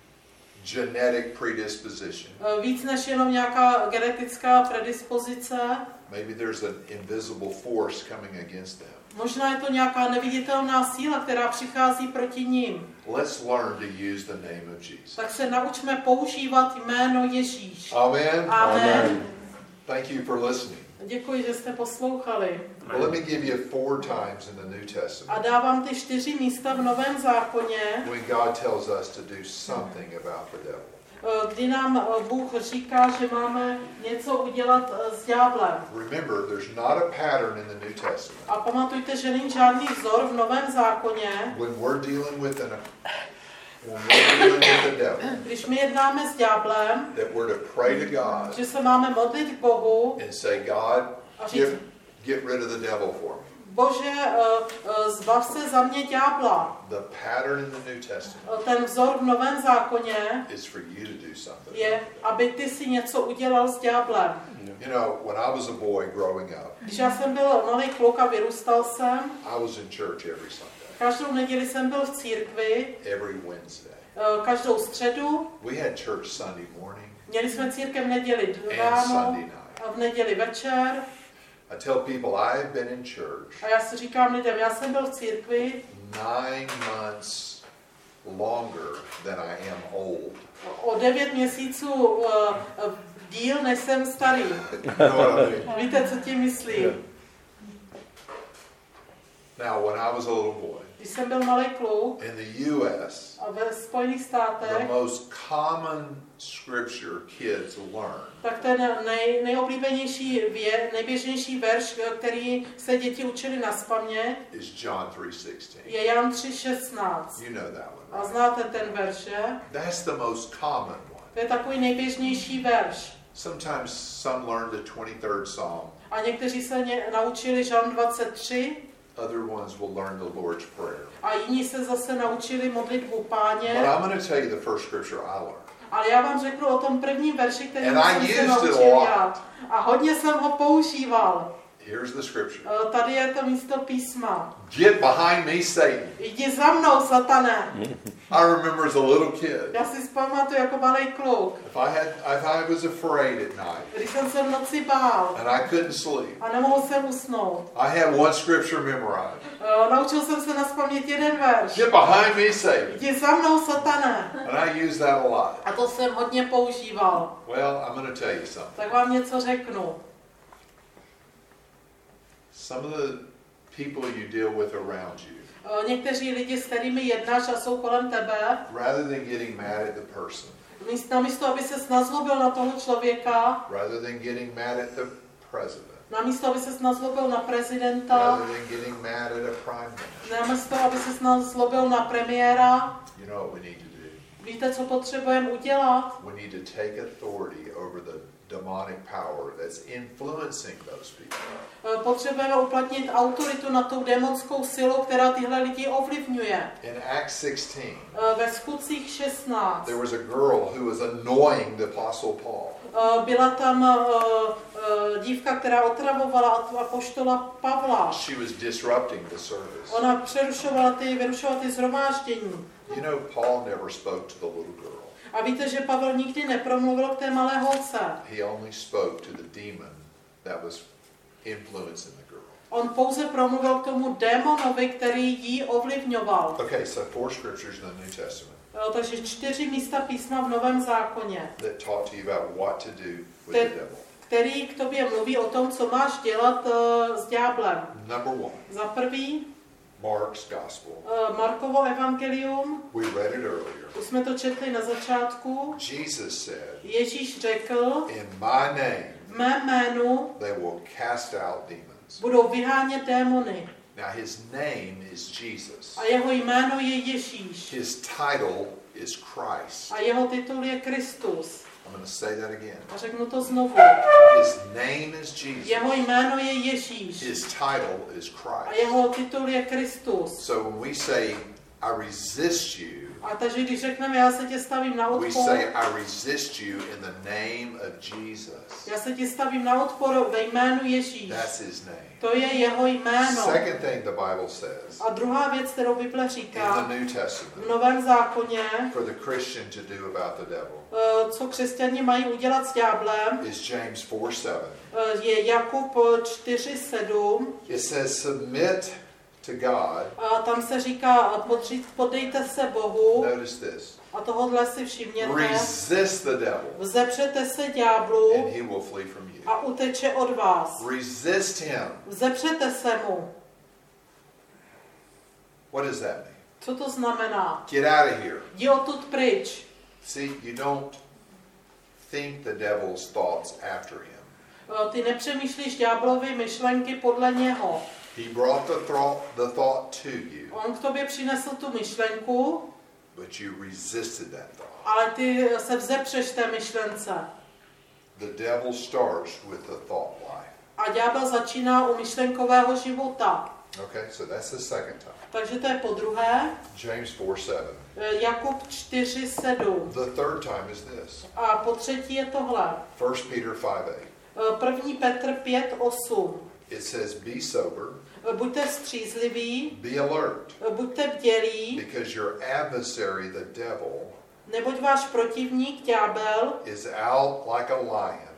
genetic predisposition. víc než jenom nějaká genetická predispozice. Maybe there's an invisible force coming against them. Možná je to nějaká neviditelná síla, která přichází proti ním. Let's learn to use the name of Jesus. Tak se naučme používat jméno Ježíš. Amen. Amen. Thank you for listening. Děkuji, že jste poslouchali. Well, let me give you four times in the New A Testament dávám ty čtyři místa v Novém zákoně, when God tells us to do something about the devil. kdy nám Bůh říká, že máme něco udělat s ďáblem. Remember, there's not a pattern in the New Testament. A pamatujte, že není žádný vzor v Novém zákoně. When we're dealing with an when we're dealing with the devil, Když my jednáme s ďáblem, that we're to pray to God že se máme modlit k Bohu and say, God, a říct, get, get rid of the devil for me. Bože, uh, uh, zbav se za mě ďábla. The pattern in the New Testament Ten vzor v Novém zákoně is for you to do something. je, aby ty si něco udělal s ďáblem. You know, when I was a boy growing up, Když já jsem byl malý kluk a vyrůstal jsem, I was in church every Sunday, každou neděli jsem byl v církvi, every Wednesday. uh, každou středu. We had church Sunday morning Měli jsme církev v neděli and ráno Sunday night. a v neděli večer. I tell people I've been in church A já si říkám lidem, já jsem byl v církvi nine months longer than I am old. o devět měsíců uh, uh, díl, než jsem starý. You know what I mean? Víte, co tím myslím? Now, when I was a little boy, Když jsem byl malý kluk in the U S, a ve Spojených the státech, most common scripture kids learn tak ten nej, nejoblíbenější vě, nejběžnější verš, který se děti učili nazpaměť, is John three sixteen. je Jan tři šestnáct. You know that one, A right? znáte ten verš, že? That's the most common one. To je takový nejběžnější verš. Sometimes some learn the twenty-third Psalm. A někteří se ně, naučili Žalm dvacet tři, Other ones will learn the Lord's Prayer. a jiní se zase naučili modlitbu But Páně. I'm going to tell you the first scripture I learned. Ale já vám řeknu o tom prvním verši, který And I jsem se used it naučil a lot. já. A hodně jsem ho používal. Here's the scripture. E, Tady je to místo písma. Get behind me, Satan. Jdi za mnou, satane. I remember as a little kid, Já si vzpamatuju jako malý kluk, if I had, if I was afraid at night když jsem se v noci bál and I couldn't sleep, a nemohl jsem usnout. I had one scripture memorized. E, Naučil jsem se nazpamět jeden verš. Get behind me, Satan. Jdi za mnou, satane. And I use that a lot. A to jsem hodně používal. Well, I'm going to tell you something. Tak vám něco řeknu. Some of the people you deal with around you, E, Někteří lidi, s kterými jednáš a jsou kolem tebe, rather than getting mad at the person, místo, místo aby se nazlobil na toho člověka, rather than getting mad at the president, Namísto, aby se nazlobil na prezidenta, rather than getting mad at a prime minister. namísto, aby se nazlobil na premiéra, You know what we need to do? víte, co potřebujeme udělat? We need to take authority over the demonic power that's influencing those people. Potřebujeme uplatnit autoritu nad tou démonskou silou, která tyhle lidi ovlivňuje. In Acts sixteen, Ve Skutcích šestnáct there was a girl who was annoying the Apostle Paul. byla tam dívka, která otravovala apoštola Pavla. She was disrupting the service. Ona přerušovala ty, vyrušovala ty shromáždění. You know, Paul never spoke to the little girl. A víte, že Pavel nikdy nepromluvil k té malé holce. He only spoke to the demon that was influencing the girl. On pouze promluvil k tomu démonovi, který ji ovlivňoval. Okay, so four scriptures in the New Testament Takže čtyři místa písma v Novém zákoně, that talk to you about what to do with Te- the devil. který k tobě mluví o tom, co máš dělat uh, s ďáblem. Number one, Za prvý, Mark's Gospel. uh, Markovo evangelium, We read it earlier. už jsme to četli na začátku. Jesus said, Ježíš řekl, in my name v mém jménu they will cast out demons. budou vyhánět démony. Now his name is Jesus. A jeho jméno je Ježíš. His title is Christ. A jeho titul je Kristus. I'm going to say that again. A řeknu to znovu. His name is Jesus. Jeho jméno je Ježíš. His title is A Christ. jeho titul je Kristus. So when we say, I resist you, A takže když řekneme, já se tě stavím na we odpor, say, I resist you in the name of Jesus. já se ti stavím na odpor ve jménu Ježíš. That's his name. To je jeho jméno. Second thing the Bible says A druhá věc, kterou Bible in říká the New v Testament Novém zákoně, for the Christian to do about the devil eh, co křesťani mají udělat s ďáblem, is James four seven. eh, je Jakub čtyři sedm. It says, submit to God. A tam se říká, podříct, podejte se Bohu. Notice this. A tohohle si všimněte. Resist the devil Vzepřete se ďáblu and he will flee from you. a uteče od vás. Resist him. Vzepřete se mu. What does that mean? Co to znamená? Get out of here. Jdi odtud pryč. See, you don't think the devil's thoughts after him. Eh, Ty nepřemýšlíš ďáblovy myšlenky podle něho. He brought the thought, the thought to you, On k tobě přinesl tu myšlenku, but you resisted that thought. ale ty se vzepřeš té myšlence. The devil starts with the thought life. A ďábel začíná u myšlenkového života. Okay, so that's the second time. Takže to je po druhé. James four seven. Eh, Jakub čtyři sedm. The third time is this. A po třetí je tohle. First Peter five eight. Eh, První Petr pět osm. It says, be sober, Buďte střízliví, be alert, buďte bdělí, because your adversary, the devil, neboť váš protivník, ďábel, is out like a lion,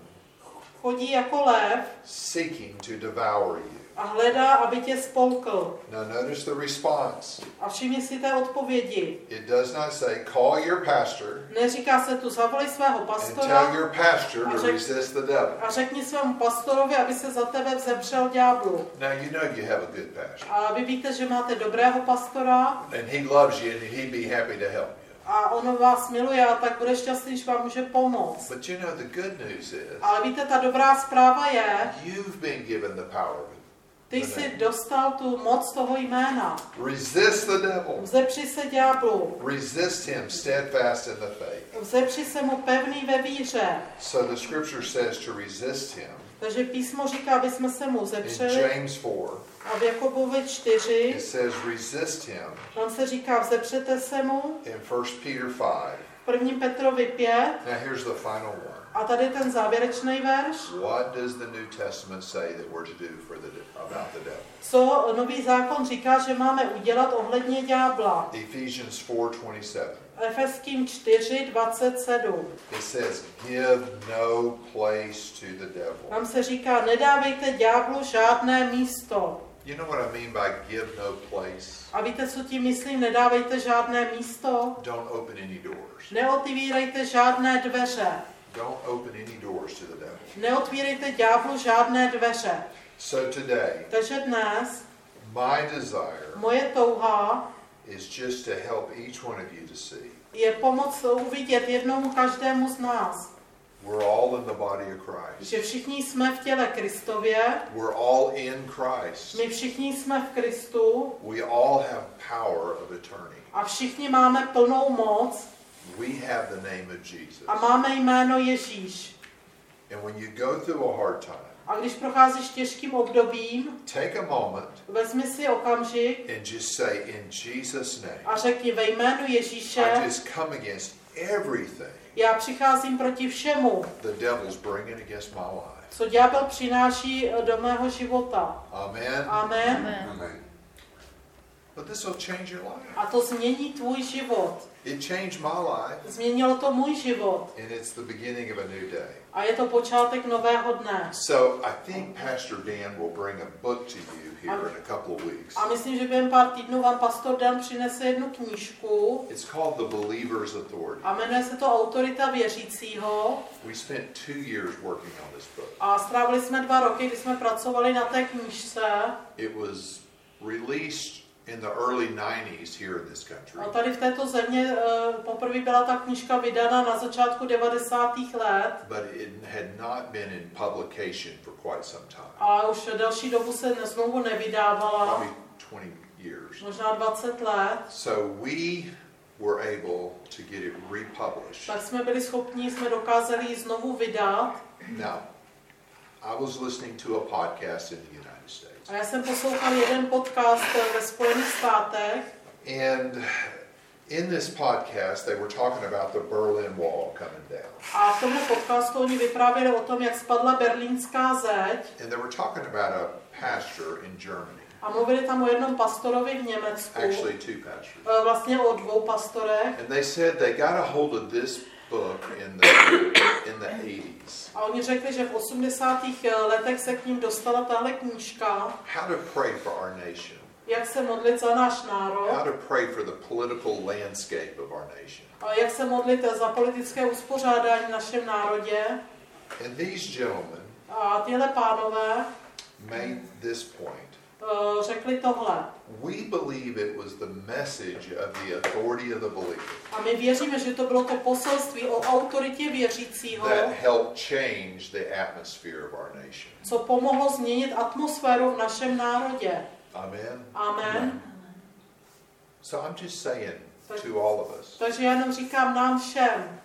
chodí jako lev seeking to devour you. a hledá, aby tě spolkl. Now notice the response. A všimni si té odpovědi. It does not say, call your pastor Neříká se tu, zavolej svého and pastora tell your pastor A to řek- resist the devil. a řekni svému pastorovi, aby se za tebe vzepřel ďáblu. Now you know you have a good pastor, A vy víte, že máte dobrého pastora and he loves you, and he'd be happy to help you. a on vás miluje a tak bude šťastný, když vám může pomoct. But you know the good news is, Ale víte, ta dobrá zpráva je, you've been given the power. ty jsi dostal tu moc toho jména. Resist the devil. Vzepři se ďáblu. Resist him steadfast in the faith. Vzepři se mu pevný ve víře. So the scripture says to resist him. Takže písmo říká, aby jsme se mu In vzepřeli. James four, A v Jakobovi čtyři, it says resist him. tam se říká, vzepřete se mu. In First Peter five. V prvním Petrovi pět. Now here's the final one. A tady ten závěrečný verš. What does the New Testament say that we're to do for the about the devil? Co Nový zákon říká, že máme udělat ohledně ďábla? Ephesians four twenty-seven. Efeským čtyři dvacet sedm. It says, give no place to the devil. Tam se říká, nedávejte ďáblu žádné místo. You know what I mean by give no place? A víte, co tím myslím? Nedávejte žádné místo. Don't open any doors. Neotvírejte žádné dveře. Don't open any doors to the devil. Neotvírejte ďáblu žádné dveře. So today, Takže dnes my desire moje touha is just to help each one of you to see je pomoct uvidět jednomu každému z nás, We're all in the body of Christ. že všichni jsme v těle Kristově, We're all in Christ. my všichni jsme v Kristu We all have power of attorney. a všichni máme plnou moc We have the name of Jesus. a máme jméno Ježíš. And when you go through a hard time, A když procházíš těžkým obdobím, take a moment vezmi si okamžik and just say, in Jesus' name, a řekni ve jménu Ježíše, I just come against everything já přicházím proti všemu, the devil's bringing against my life. co ďábel přináší do mého života. Amen. Amen. Amen. But this will change your life. A to změní tvůj život. It changed my life, Změnilo to můj život. and it's the beginning of a new day. A je to počátek nového dne. So I think Pastor Dan will bring a book to you here in a couple of weeks. A myslím, že během pár týdnů vám pastor Dan přinese jednu knížku It's called The Believer's Authority. a jmenuje se to Autorita věřícího. We spent two years working on this book. A strávili jsme dva roky, kdy jsme pracovali na té knížce. It was released in the early nineties here in this country. A tady v této země uh, poprvé byla ta knížka vydána na začátku devadesátých let. But it had not been in publication for quite some time. A už delší dobu se znovu nevydávala. Probably twenty years. Možná dvacet let. So we were able to get it republished. Tak jsme byli schopni, jsme dokázali ji znovu vydat. Now, I was listening to a podcast in the United States. A já jsem poslouchal jeden podcast ve Spojených státech. And in this podcast, they were talking about the Berlin Wall coming down. A v tomhle podcastu oni vyprávěli o tom, jak spadla berlínská zeď. And they were talking about a pastor in Germany. A mluvili tam o jednom pastorovi v Německu. Actually, two pastors. E, Vlastně o dvou pastorech. And they said they got a hold of this book in the in the eighties. A oni řekli, že v osmdesátých letech se k ním dostala tahle knížka. How to pray for our nation. Jak se modlit za náš národ. How to pray for the political landscape of our nation. A jak se modlit za politické uspořádání v našem národě. And these gentlemen A tyhle pánové made this point. uh, řekli tohle. We believe it was the message of the authority of the believer A my věříme, že to bylo to poselství o autoritě věřícího, that helped change the atmosphere of our nation. co pomohlo změnit atmosféru v našem národě. Amen. Amen. So I'm just saying to all of us, Takže já jenom říkám nám všem,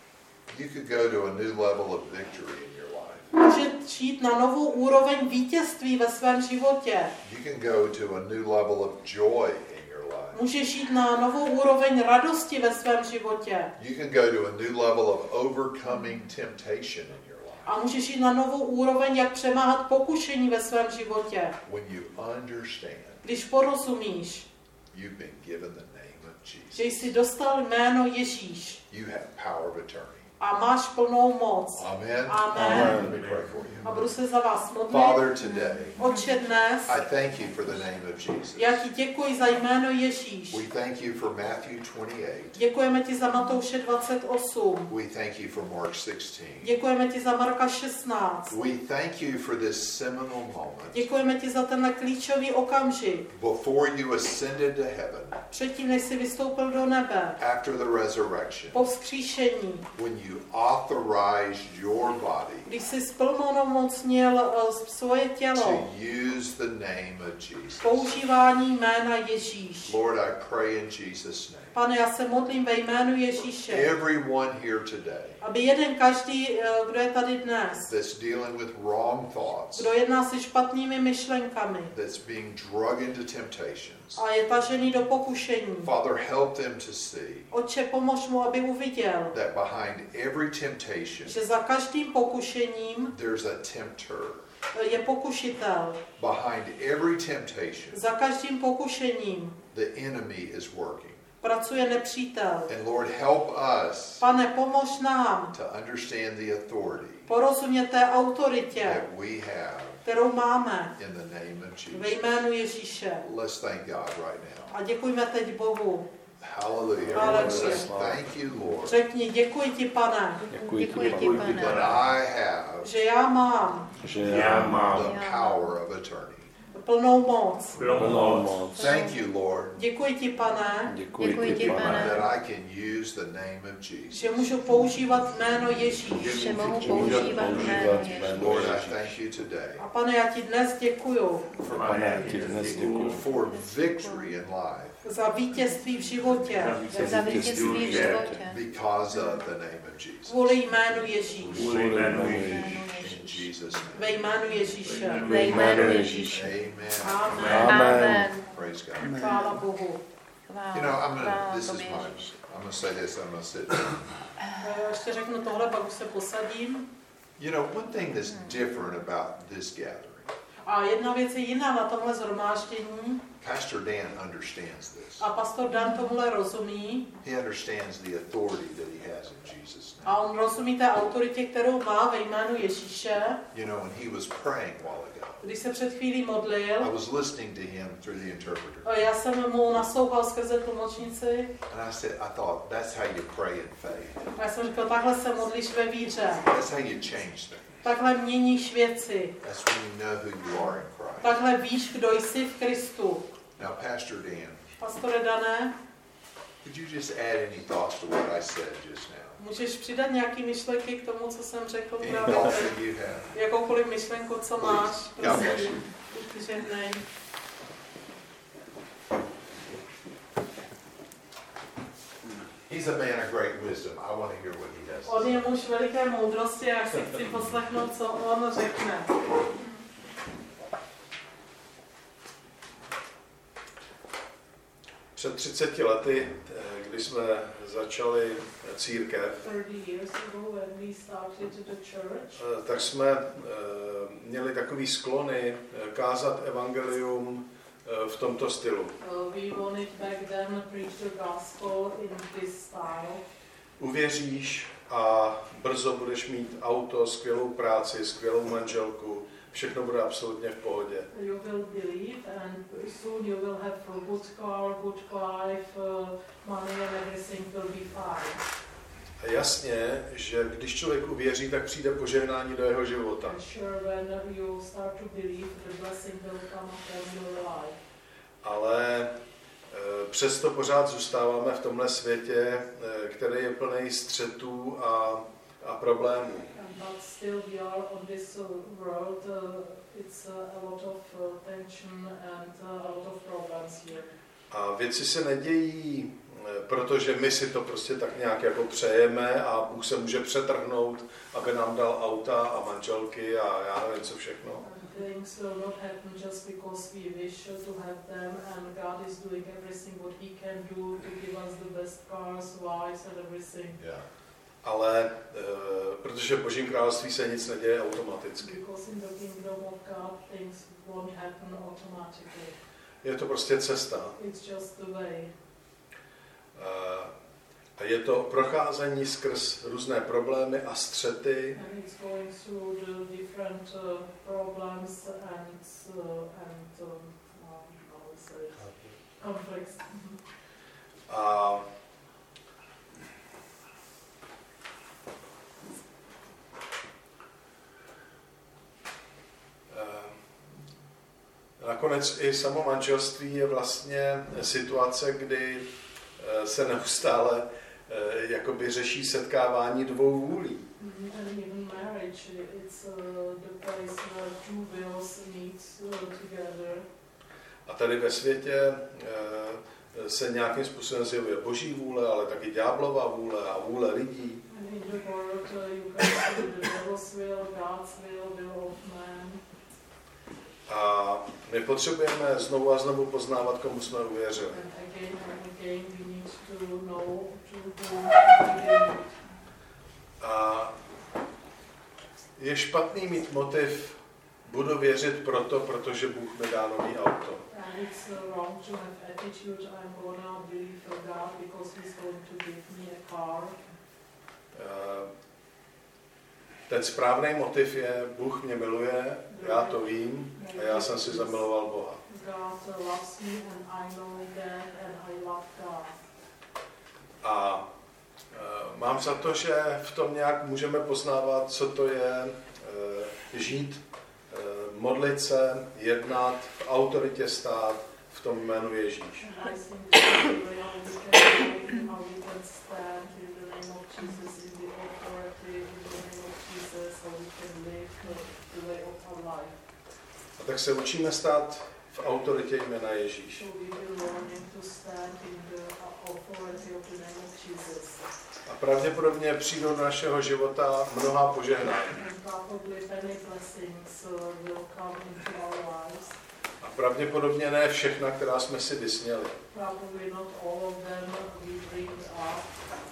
you could go to a new level of victory in your life. může jít na novou úroveň vítězství ve svém životě. You can go to a new level of joy in your life. Můžeš jít na novou úroveň radosti ve svém životě. You can go to a new level of overcoming temptation in your life. A můžeš jít na novou úroveň, jak přemáhat pokušení ve svém životě. When you understand Když porozumíš, you've been given the name of Jesus. že jsi dostal jméno Ježíš You have power of attorney. a máš plnou moc. Amen. Amen. Let me pray for A you. budu se za vás modlit. Father, today, Otče, dnes, I thank you for the name of Jesus. já ti děkuji za jméno Ježíš. We thank you for Matthew twenty-eight. Děkujeme ti za Matouše dvacet osm. We thank you for Mark sixteen. Děkujeme ti za Marka šestnáct. We thank you for this seminal moment Děkujeme ti za tenhle klíčový okamžik. before you ascended to heaven, Předtím, než jsi vystoupil do nebe. after the resurrection, Po vzkříšení. when you authorized your body Když jsi splnomocnil uh, svoje to tělo. use the name of Jesus. Používání jména Ježíš. Lord, I pray in Jesus' name. Pane, já se modlím ve jménu Ježíše. Everyone here today Aby jeden každý, uh, kdo je tady dnes, that's dealing with wrong thoughts, kdo jedná se špatnými myšlenkami that's being drugged into temptations, a je tažený do pokušení. Father, help them to see Otče, pomož mu, aby uviděl, that behind every temptation, že za každým pokušením there's a tempter. je pokušitel. Behind every temptation, Za každým pokušením the enemy is working. pracuje nepřítel. And Lord, help us Pane, pomož nám to understand the authority porozumět té autoritě, that we have kterou máme in the name of ve Jesus. jménu Ježíše. Let's thank God right now. A děkujeme teď Bohu. Hallelujah. Everyone Hallelujah. say, thank you, Lord, Řekni, děkuji ti, Pane, Děkuji ti, Děkuji ti, that Pane, I have že já mám že já mám the power of attorney. plnou moc. Plnou moc. Thank you, Lord, Děkuji ti, pane, Děkuji Děkuji ti, ti, pane, pane, that I can use the name of Jesus. že můžu používat jméno Ježíš. že mohu používat jméno Ježíš. Lord, I thank you today A pane, já ti dnes děkuju Pane, já ti dnes děkuji for victory in life za vítězství v životě, Za vítězství v životě. because of the name of Jesus. kvůli jménu Ježíš. kvůli jménu In Ježíš. Jesus' name. Ve jménu Ježíše. Ve jménu Ježíše. Amen. Amen. Amen. Praise God. Chvála Bohu. You know, I'm gonna, Chvála this is tobě, my, Ježíši. I'm gonna say this, I'm gonna sit down. Já ještě řeknu tohle, pak už se posadím. You know, one thing that's different about this gathering, A jedna věc je jiná na tomhle shromáždění. Pastor Dan understands this. A pastor Dan tomuhle rozumí. He understands the authority that he has in Jesus' name. A on rozumí té autoritě, kterou má ve jménu Ježíše. You know, when he was praying a while ago, Když se před chvílí modlil, I was listening to him through the interpreter. a já jsem mu naslouchal skrze tlumočnici. And I said, I thought, that's how you pray in faith. A já jsem říkal, takhle se modlíš ve víře. That's how you change things. Takhle měníš věci. That's when you know who you are in Christ. Takhle víš, kdo jsi v Kristu. Now, Pastor Dan, Pastore Dané, could you just add any thoughts to what I said just now? můžeš přidat nějaké myšlenky k tomu, co jsem řekl Any právě thoughts teď? that you have? Jakoukoliv myšlenku, co máš, God bless prosím. you. Bůh ti žehnej. He's a man of great wisdom. I want to hear what he has to On say. je muž veliké moudrosti a já si chci poslechnout, co on řekne. Před třiceti lety, když jsme začali církev, thirty years ago when we started the church, tak jsme měli takový sklony kázat evangelium v tomto stylu. uh, we wanted back then preach the gospel in this style. Uvěříš a brzo budeš mít auto, skvělou práci, skvělou manželku, všechno bude absolutně v pohodě. You will believe and soon you will have a good car, good wife, uh, money and everything will be fine. A jasně, že když člověk uvěří, tak přijde požehnání do jeho života. And sure when you start to believe, the blessing will come upon your life. Ale e, přesto pořád zůstáváme v tomhle světě, e, který je plný střetů a, a problémů. And but still we are on this uh, world, uh, it's uh, a lot of uh, tension and uh, a lot of problems here. A věci se nedějí, e, protože my si to prostě tak nějak jako přejeme a Bůh se může přetrhnout, aby nám dal auta a manželky a já nevím co všechno. And things will not happen just because we wish to have them, and God is doing everything what He can do to give us the best cars, wives and everything. Yeah. Ale e, protože v Božím království se nic neděje automaticky. Because in the kingdom of God things won't happen automatically. Je to prostě cesta. It's just the way. E, a je to procházení skrz různé problémy a střety. And it's going through the different uh, problems and uh, and um, how to say conflicts. Mhm. A nakonec i samo manželství je vlastně situace, kdy se neustále jakoby řeší setkávání dvou vůlí. Mm, and even marriage, it's uh, the place where two wills meet uh, together. A tady ve světě se nějakým způsobem zjevuje Boží vůle, ale taky ďáblova vůle a vůle lidí. And in the world uh, you can see the devil's will, God's will, will of man. A my potřebujeme znovu a znovu poznávat, komu jsme uvěřili. And again and again we need to know to whom we believe. A je špatný mít motiv, budu věřit proto, protože Bůh mi dá nový auto. And it's uh, wrong to have attitude, I'm gonna believe for God because He's going to give me a car. Ten správný motiv je, Bůh mě miluje, já to vím a já jsem si zamiloval Boha. God loves me and I know that and I love God. A uh, mám za to, že v tom nějak můžeme poznávat, co to je uh, žít uh, modlit se, jednat, v autoritě stát, v tom jménu Ježíš. And I think that we can how we can stand in the name of Jesus, in the authority, in the name of Jesus, how we can live the way of our life. A tak se učíme stát v autoritě jména Ježíš. So we will learning to stand in the authority of the name of Jesus. A pravděpodobně přijdou do našeho života mnohá požehnání. And probably many blessings uh, will come into our lives. A pravděpodobně ne všechna, která jsme si vysněli. Probably not all of them we dreamed of.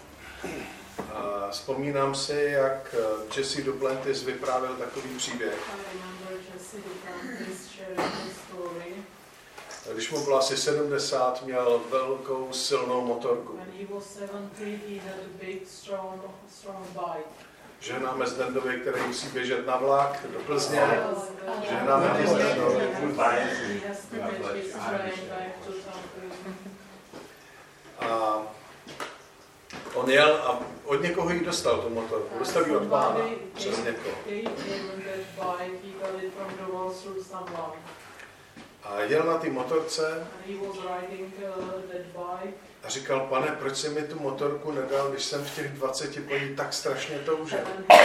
A vzpomínám si, jak Jesse Duplantis vyprávěl takový příběh. I remember Jesse Duplantis sharing his story. Když mu bylo asi sedmdesát, měl velkou silnou motorku. When he was seventy, he had a big, strong, strong bike. Ženáme z Dendovi, který musí běžet na vlak do Plzně. He Ženáme has z to Dendovi. get his train back to town. A on jel a od někoho jí dostal tu motorku. Dostal ji od pána přes někoho. A jel na té motorce a říkal, pane, proč jsi mi tu motorku nedal, když jsem v těch dvaceti po ní tak strašně toužil.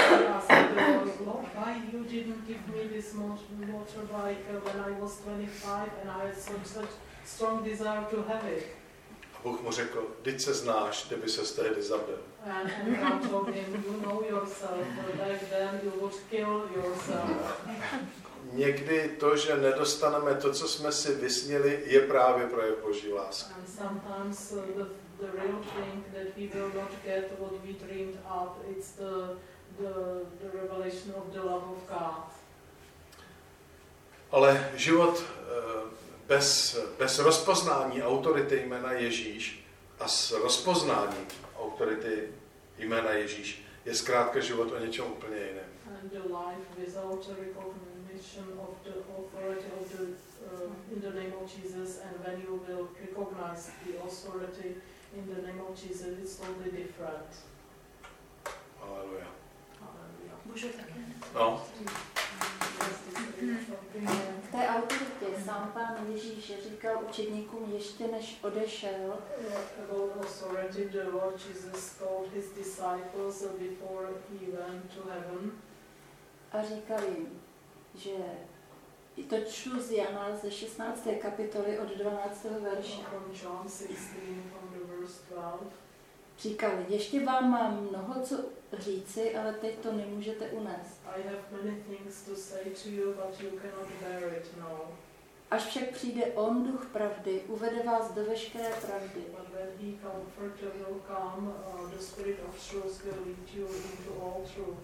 A Bůh mu řekl, vždyť se znáš, ty by ses tehdy zabil. Někdy to, že nedostaneme to, co jsme si vysnili, je právě projev Boží lásky. And sometimes uh, the, the real thing that we will not get what we dreamed up, it's the, the, the revelation of the love of God. Ale život uh, bez, bez rozpoznání autority jména Ježíš a s rozpoznáním autority jména Ježíš je zkrátka život o něčem úplně jiném. And the life without the recognition of the authority of the, uh, in the name of Jesus, and when you will recognize the authority in the name of Jesus, it's totally different. Haleluja. Hallelujah. Můžu taky? No. V té autoritě sám Pán Ježíš říkal učedníkům ještě než odešel, About authority, the Lord Jesus told his disciples before he went to heaven. a říkal jim, že i to čtu z Jana ze šestnácté kapitoly od dvanáctého verše. From John sixteen, from the verse twelve. Říkal, ještě vám mám mnoho co říci, ale teď to nemůžete unést. I have many things to say to you, but you cannot bear it now. Až však přijde on, duch pravdy, uvede vás do veškeré pravdy. But when he comforter will come, uh, the Spirit of truth will lead you into all truth.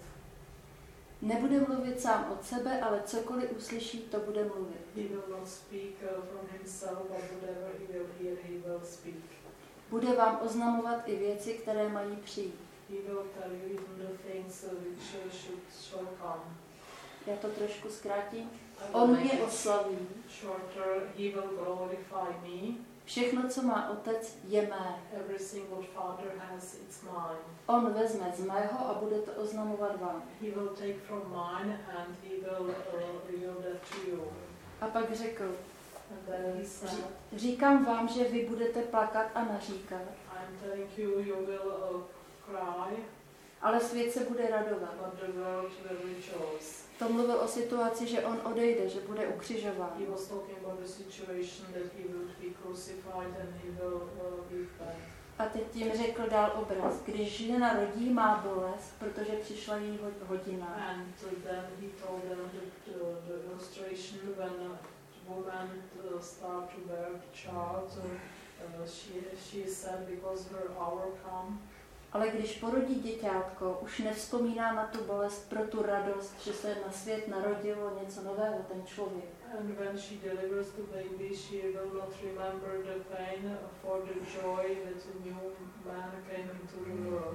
Nebude mluvit sám od sebe, ale cokoliv uslyší, to bude mluvit. He will not speak uh, from himself, but whatever he will hear, he will speak. Bude vám oznamovat i věci, které mají přijít. He will tell you even the things uh, which uh, should shall come. Já to trošku zkrátím. I will On make mě it oslaví. shorter. He will glorify me. Všechno, co má otec, je mé. Everything what Father has, it's mine. On vezme z mého a bude to oznamovat vám. He will take from mine and he will uh, reveal that to you. A pak řekl, And then he said, říkám vám, že vy budete plakat a naříkat, I'm telling you, you will uh, cry, ale svět se bude radovat. but the world will rejoice. To mluvil o situaci, že on odejde, že bude ukřižován. He was talking about the situation that he will be crucified and he will uh, be back. A teď tím řekl dál obraz. Když žena rodí, má bolest, protože přišla její hodina. And uh, then he told them the, the, the illustration when a woman uh, start to bear the child, uh, she, she said because her hour come. Ale když porodí děťátko, už nevzpomíná na tu bolest pro tu radost, že se na svět narodilo něco nového, ten člověk. And when she delivers the baby, she will not remember the pain for the joy that a new man came into the world.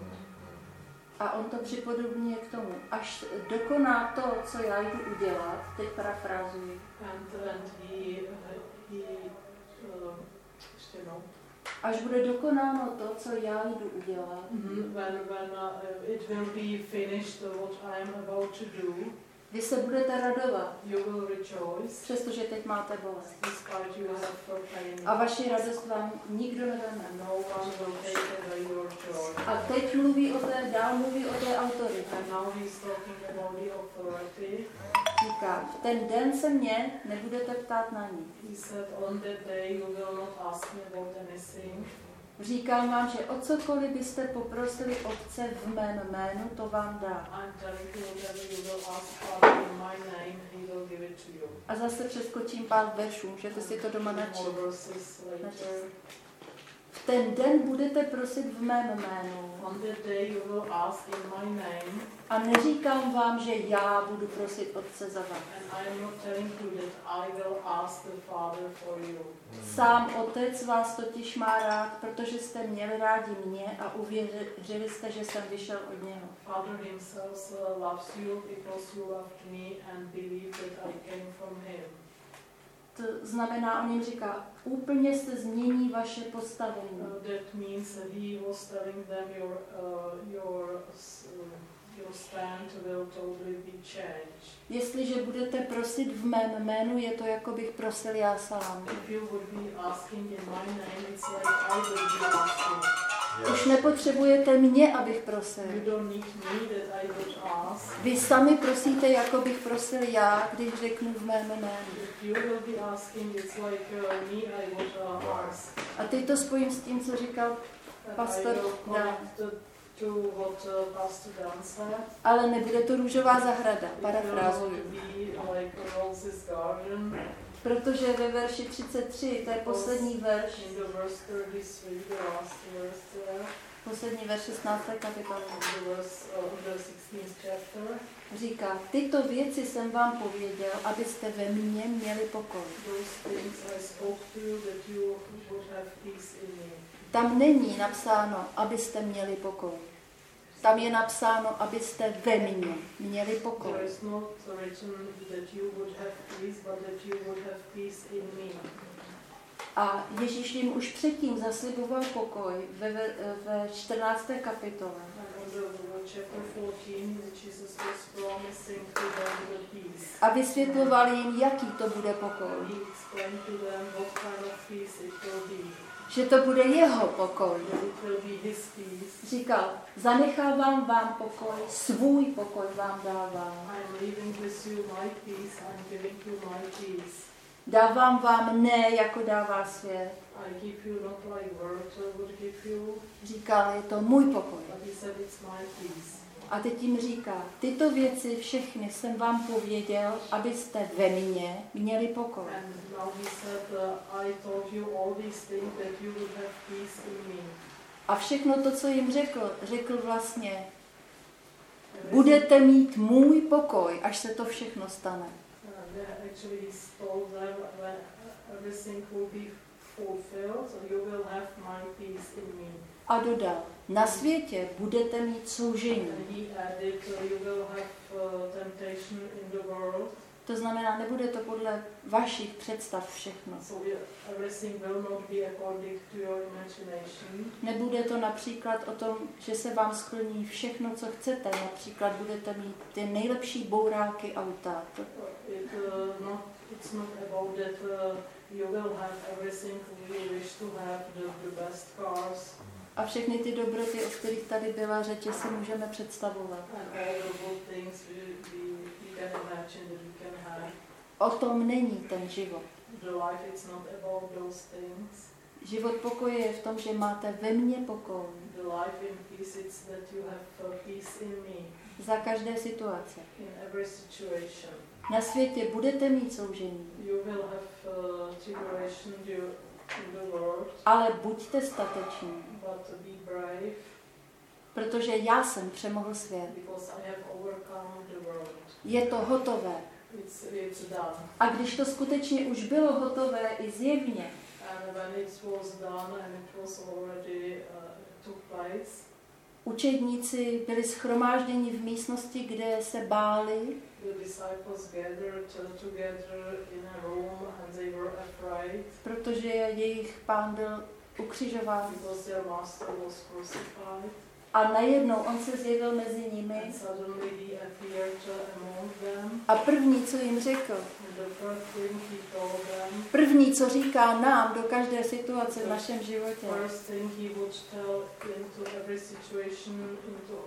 A on to připodobňuje k tomu, až dokoná to, co já jdu udělat, teď parafrázuji. And, and he, he uh, ještě no. Až bude dokonáno to, co já jdu udělat, Mm-hmm. When, when uh, it will be finished uh, what I am about to do, Vy se budete radovat, You will rejoice, přestože teď máte bolest. despite you have for pain. A vaši radost vám nikdo nevezme. No one will take away your joy. A teď mluví o té, dál mluví o té autoritě. And now he's talking about the authority. Říká, v ten den se mě nebudete ptát na nic. He said, on that day you will not ask me about anything. Říkám vám, že o cokoliv byste poprosili Otce v mém jménu, to vám dá. I'm telling you that you will ask Father in my name, he will give it to you. A zase přeskočím pár veršů, můžete si to doma načít. More verses later. V ten den budete prosit v mém jménu. On that day you will ask in my name. A neříkám vám, že já budu prosit Otce za vás. And I am not telling you that I will ask the Father for you. Sám Otec vás totiž má rád, protože jste měli rádi mě a uvěřili jste, že jsem vyšel od něho. Father himself uh, loves you because you loved me and believed that I came from him. To znamená, on jim říká, úplně se změní vaše postavení. Uh, that means that he was telling them your uh, your uh, your stand will totally be changed. Jestliže budete prosit v mém jménu, je to, jako bych prosil já sám. If you would be asking in my name, it's like I will be asking. Už nepotřebujete mě, abych prosil. You don't need me that I would ask. Vy sami prosíte, jako bych prosil já, když řeknu v mém jménu. If you will be asking, it's like uh, me I would uh, ask. A teď to spojím s tím, co říkal And Pastor I will Dan. connect to, to what uh, Pastor Dan said. Ale nebude to růžová zahrada, It will parafrázuju. not be like a Rose's garden. Protože ve verši třicet tři, to je poslední verš, In the verse thirty-three, the last verse there, poslední verš šestnácté kapitoly, in the verse uh, the sixteenth chapter, říká, tyto věci jsem vám pověděl, abyste ve mně měli pokoj. those things I spoke to you that you would have peace in me. Tam není napsáno, abyste měli pokoj. Tam je napsáno, abyste ve mně měli pokoj. There is not written that you would have peace, but that you would have peace in me. A Ježíš jim už předtím zasliboval pokoj ve, ve, ve čtrnácté kapitole. And in the chapter fourteen, Jesus was promising to them the peace. A vysvětloval jim, jaký to bude pokoj. And he explained to them what kind of peace it will be. Že to bude jeho pokoj. That it will be his peace. Říkal, zanechávám vám pokoj, svůj pokoj vám dávám. I am leaving with you my peace, I am giving you my peace. Dávám vám ne, jako dává svět. I give you not like world would give you, Říkal, je to můj pokoj. but he said it's my peace. A teď jim říká, tyto věci všechny jsem vám pověděl, abyste ve mně měli pokoj. And now he said, uh, I told you all these things that you would have peace in me. A všechno to, co jim řekl, řekl vlastně, budete mít můj pokoj, až se to všechno stane. Uh, they actually he told them when everything will be fulfilled, so you will have my peace in me. A dodal, na světě budete mít soužení. And he added, uh, you will have uh, temptation in the world. To znamená, nebude to podle vašich představ všechno. So we- everything will not be according to your imagination. Nebude to například o tom, že se vám splní všechno, co chcete. Například budete mít ty nejlepší bouráky auta. To, It, uh, not, it's not about that uh, you will have everything you wish to have, the, the best cars a všechny ty dobroty, o kterých tady byla řeč, si můžeme představovat. and all the good things we, we, we can imagine that we can have. O tom není ten život. The life is not about those things. Život pokoje je v tom, že máte ve mně pokoj. The life in peace is that you have uh, peace in me, Za každé situace. in every situation. Na světě budete mít soužení, You will have uh, tribulation due in the world, ale buďte stateční, but be brave, protože já jsem přemohl svět. because I have overcome the world. Je to hotové. It's, it's done. A když to skutečně už bylo hotové i zjevně, And when it was done and it was already uh, took place, učedníci byli schromážděni v místnosti, kde se báli, the disciples gathered uh, together in a room and they were afraid protože jejich pán byl ukřižován. because their master was crucified. A najednou on se zjevil mezi nimi and suddenly he appeared among them. a první, co jim řekl, And the first thing he told them, první, co říká nám do každé situace v našem životě, first thing he would tell into every situation, into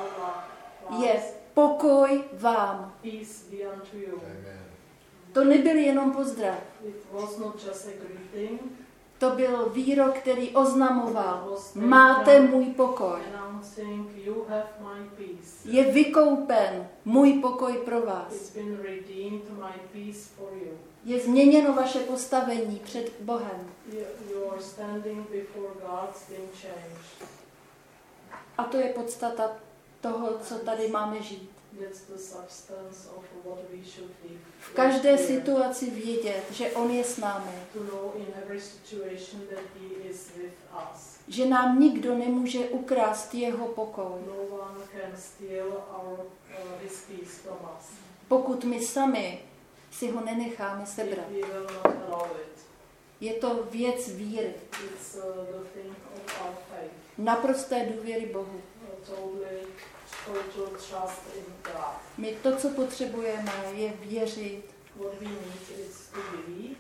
our je lives, pokoj vám. peace be unto you. Amen. To nebyl jenom pozdrav. It was not just a greeting, To byl výrok, který oznamoval, it was máte můj pokoj. announcing, you have my peace. Je vykoupen můj pokoj pro vás. It's been redeemed, my peace for you. Je změněno vaše postavení před Bohem. You, you are standing before God's been changed. A to je podstata toho, co tady máme žít. That's the substance of what we should live. V každé situaci vědět, že on je s námi. To know in every situation that he is with us. Že nám nikdo nemůže ukrást jeho pokoj, No one can steal our, uh, his peace from us. pokud my sami si ho nenecháme If sebrat. we will not allow it. Je to věc víry, It's uh, the thing of our faith. naprosté důvěry Bohu. Uh, totally, total trust in God. My to, co potřebujeme, je věřit, What we need is to believe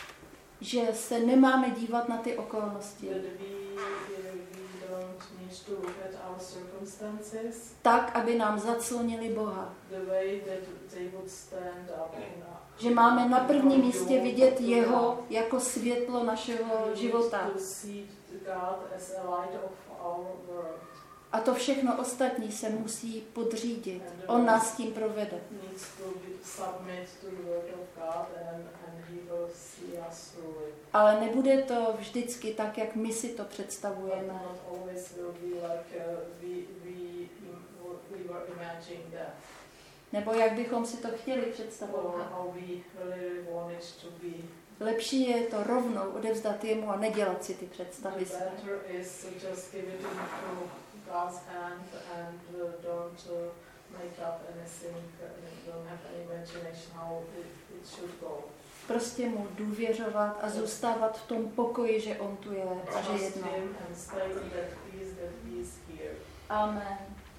že se nemáme dívat na ty okolnosti. that we, uh, we don't need to look at our circumstances Tak, aby nám zaclonili Boha. the way that they would stand up in us. Že máme na prvním místě vidět jeho jako světlo našeho We need života. to see God as a light of our world. A to všechno ostatní se musí podřídit. On nás tím provede. Needs to be submit to the word of God and, and he will see us through it. Ale nebude to vždycky tak, jak my si to But představujeme. not always will be like uh, we, we, we were imagining that. Nebo jak bychom si to chtěli Or představovat. how we really want it to be. Lepší je to rovnou odevzdat jemu a nedělat si ty The představy své. better is to just give it into God's hand and uh, don't uh, make up anything, uh, don't have any imagination how it, it should go. Prostě mu důvěřovat a zůstávat v tom pokoji, že on tu je a že Trust jedná. him and stay in that peace that he is here. Amen.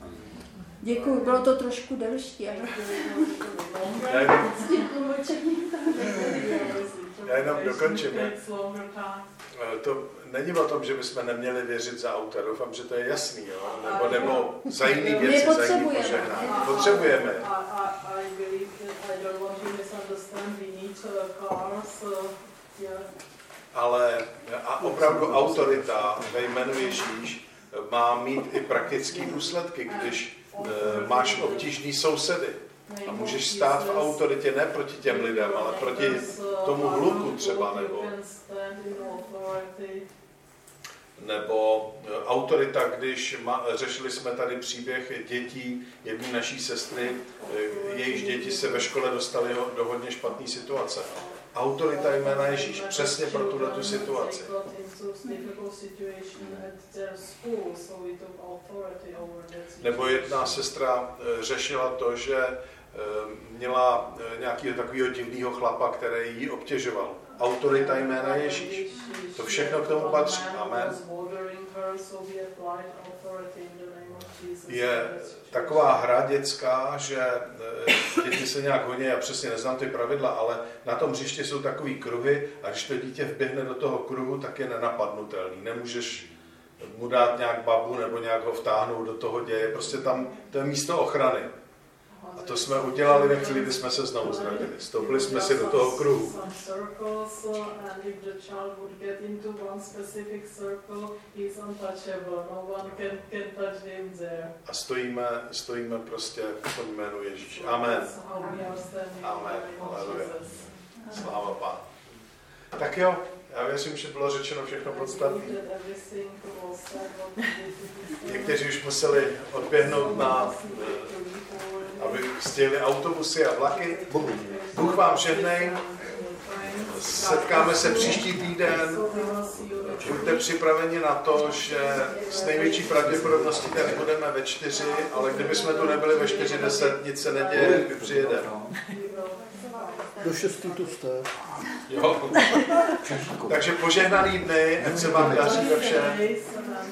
Děkuji, bylo to trošku delší. Ale... Já jenom, Já jenom dokončím. eh, to není o tom, že bychom neměli věřit za auta. Doufám, že to je jasný, jo? Nebo, nebo za jiný My věci, za jiný potřebujeme. požehnání. Potřebujeme. I, I, I believe that I don't want to misunderstand. We need uh, cars, uh, yeah. Ale a opravdu autorita ve jménu Ježíš má mít i praktické důsledky, když e, máš obtížný sousedy. A můžeš stát v autoritě ne proti těm lidem, ale proti tomu hluku třeba, nebo, nebo e, autorita, když ma, řešili jsme tady příběh dětí jedné naší sestry, e, jejíž děti se ve škole dostaly do hodně špatné situace. Autorita jména Ježíš, přesně pro tuto situaci. Nebo jedna sestra řešila to, že měla nějakého takového divného chlapa, který ji obtěžoval. Autorita jména Ježíš. To všechno k tomu patří. Amen. Je taková hra dětská, že děti se nějak honí, já přesně neznám ty pravidla, ale na tom hřišti jsou takový kruhy a když to dítě vběhne do toho kruhu, tak je nenapadnutelný. Nemůžeš mu dát nějak babu nebo nějak ho vtáhnout do toho děje. Prostě tam to je místo ochrany. A to jsme udělali ve chvíli, kdy jsme se znovu zrodili. Stoupili jsme si do toho kruhu. A stojíme, stojíme prostě v tom jménu Ježíš. Amen. Amen. Aleluja. Sláva Pánu. Tak jo, já věřím, že bylo řečeno všechno podstatné. Někteří už museli odběhnout na, aby stihli autobusy a vlaky. Bůh vám žehnej. Setkáme se příští týden. Buďte připraveni na to, že s největší pravděpodobností tady budeme ve čtyři, ale kdyby jsme tu nebyli ve čtyři deset, nic se neděje, my přijedeme. Do šestý tu jste. Jo. Takže požehnaný dny, ať se vám daří ve všem.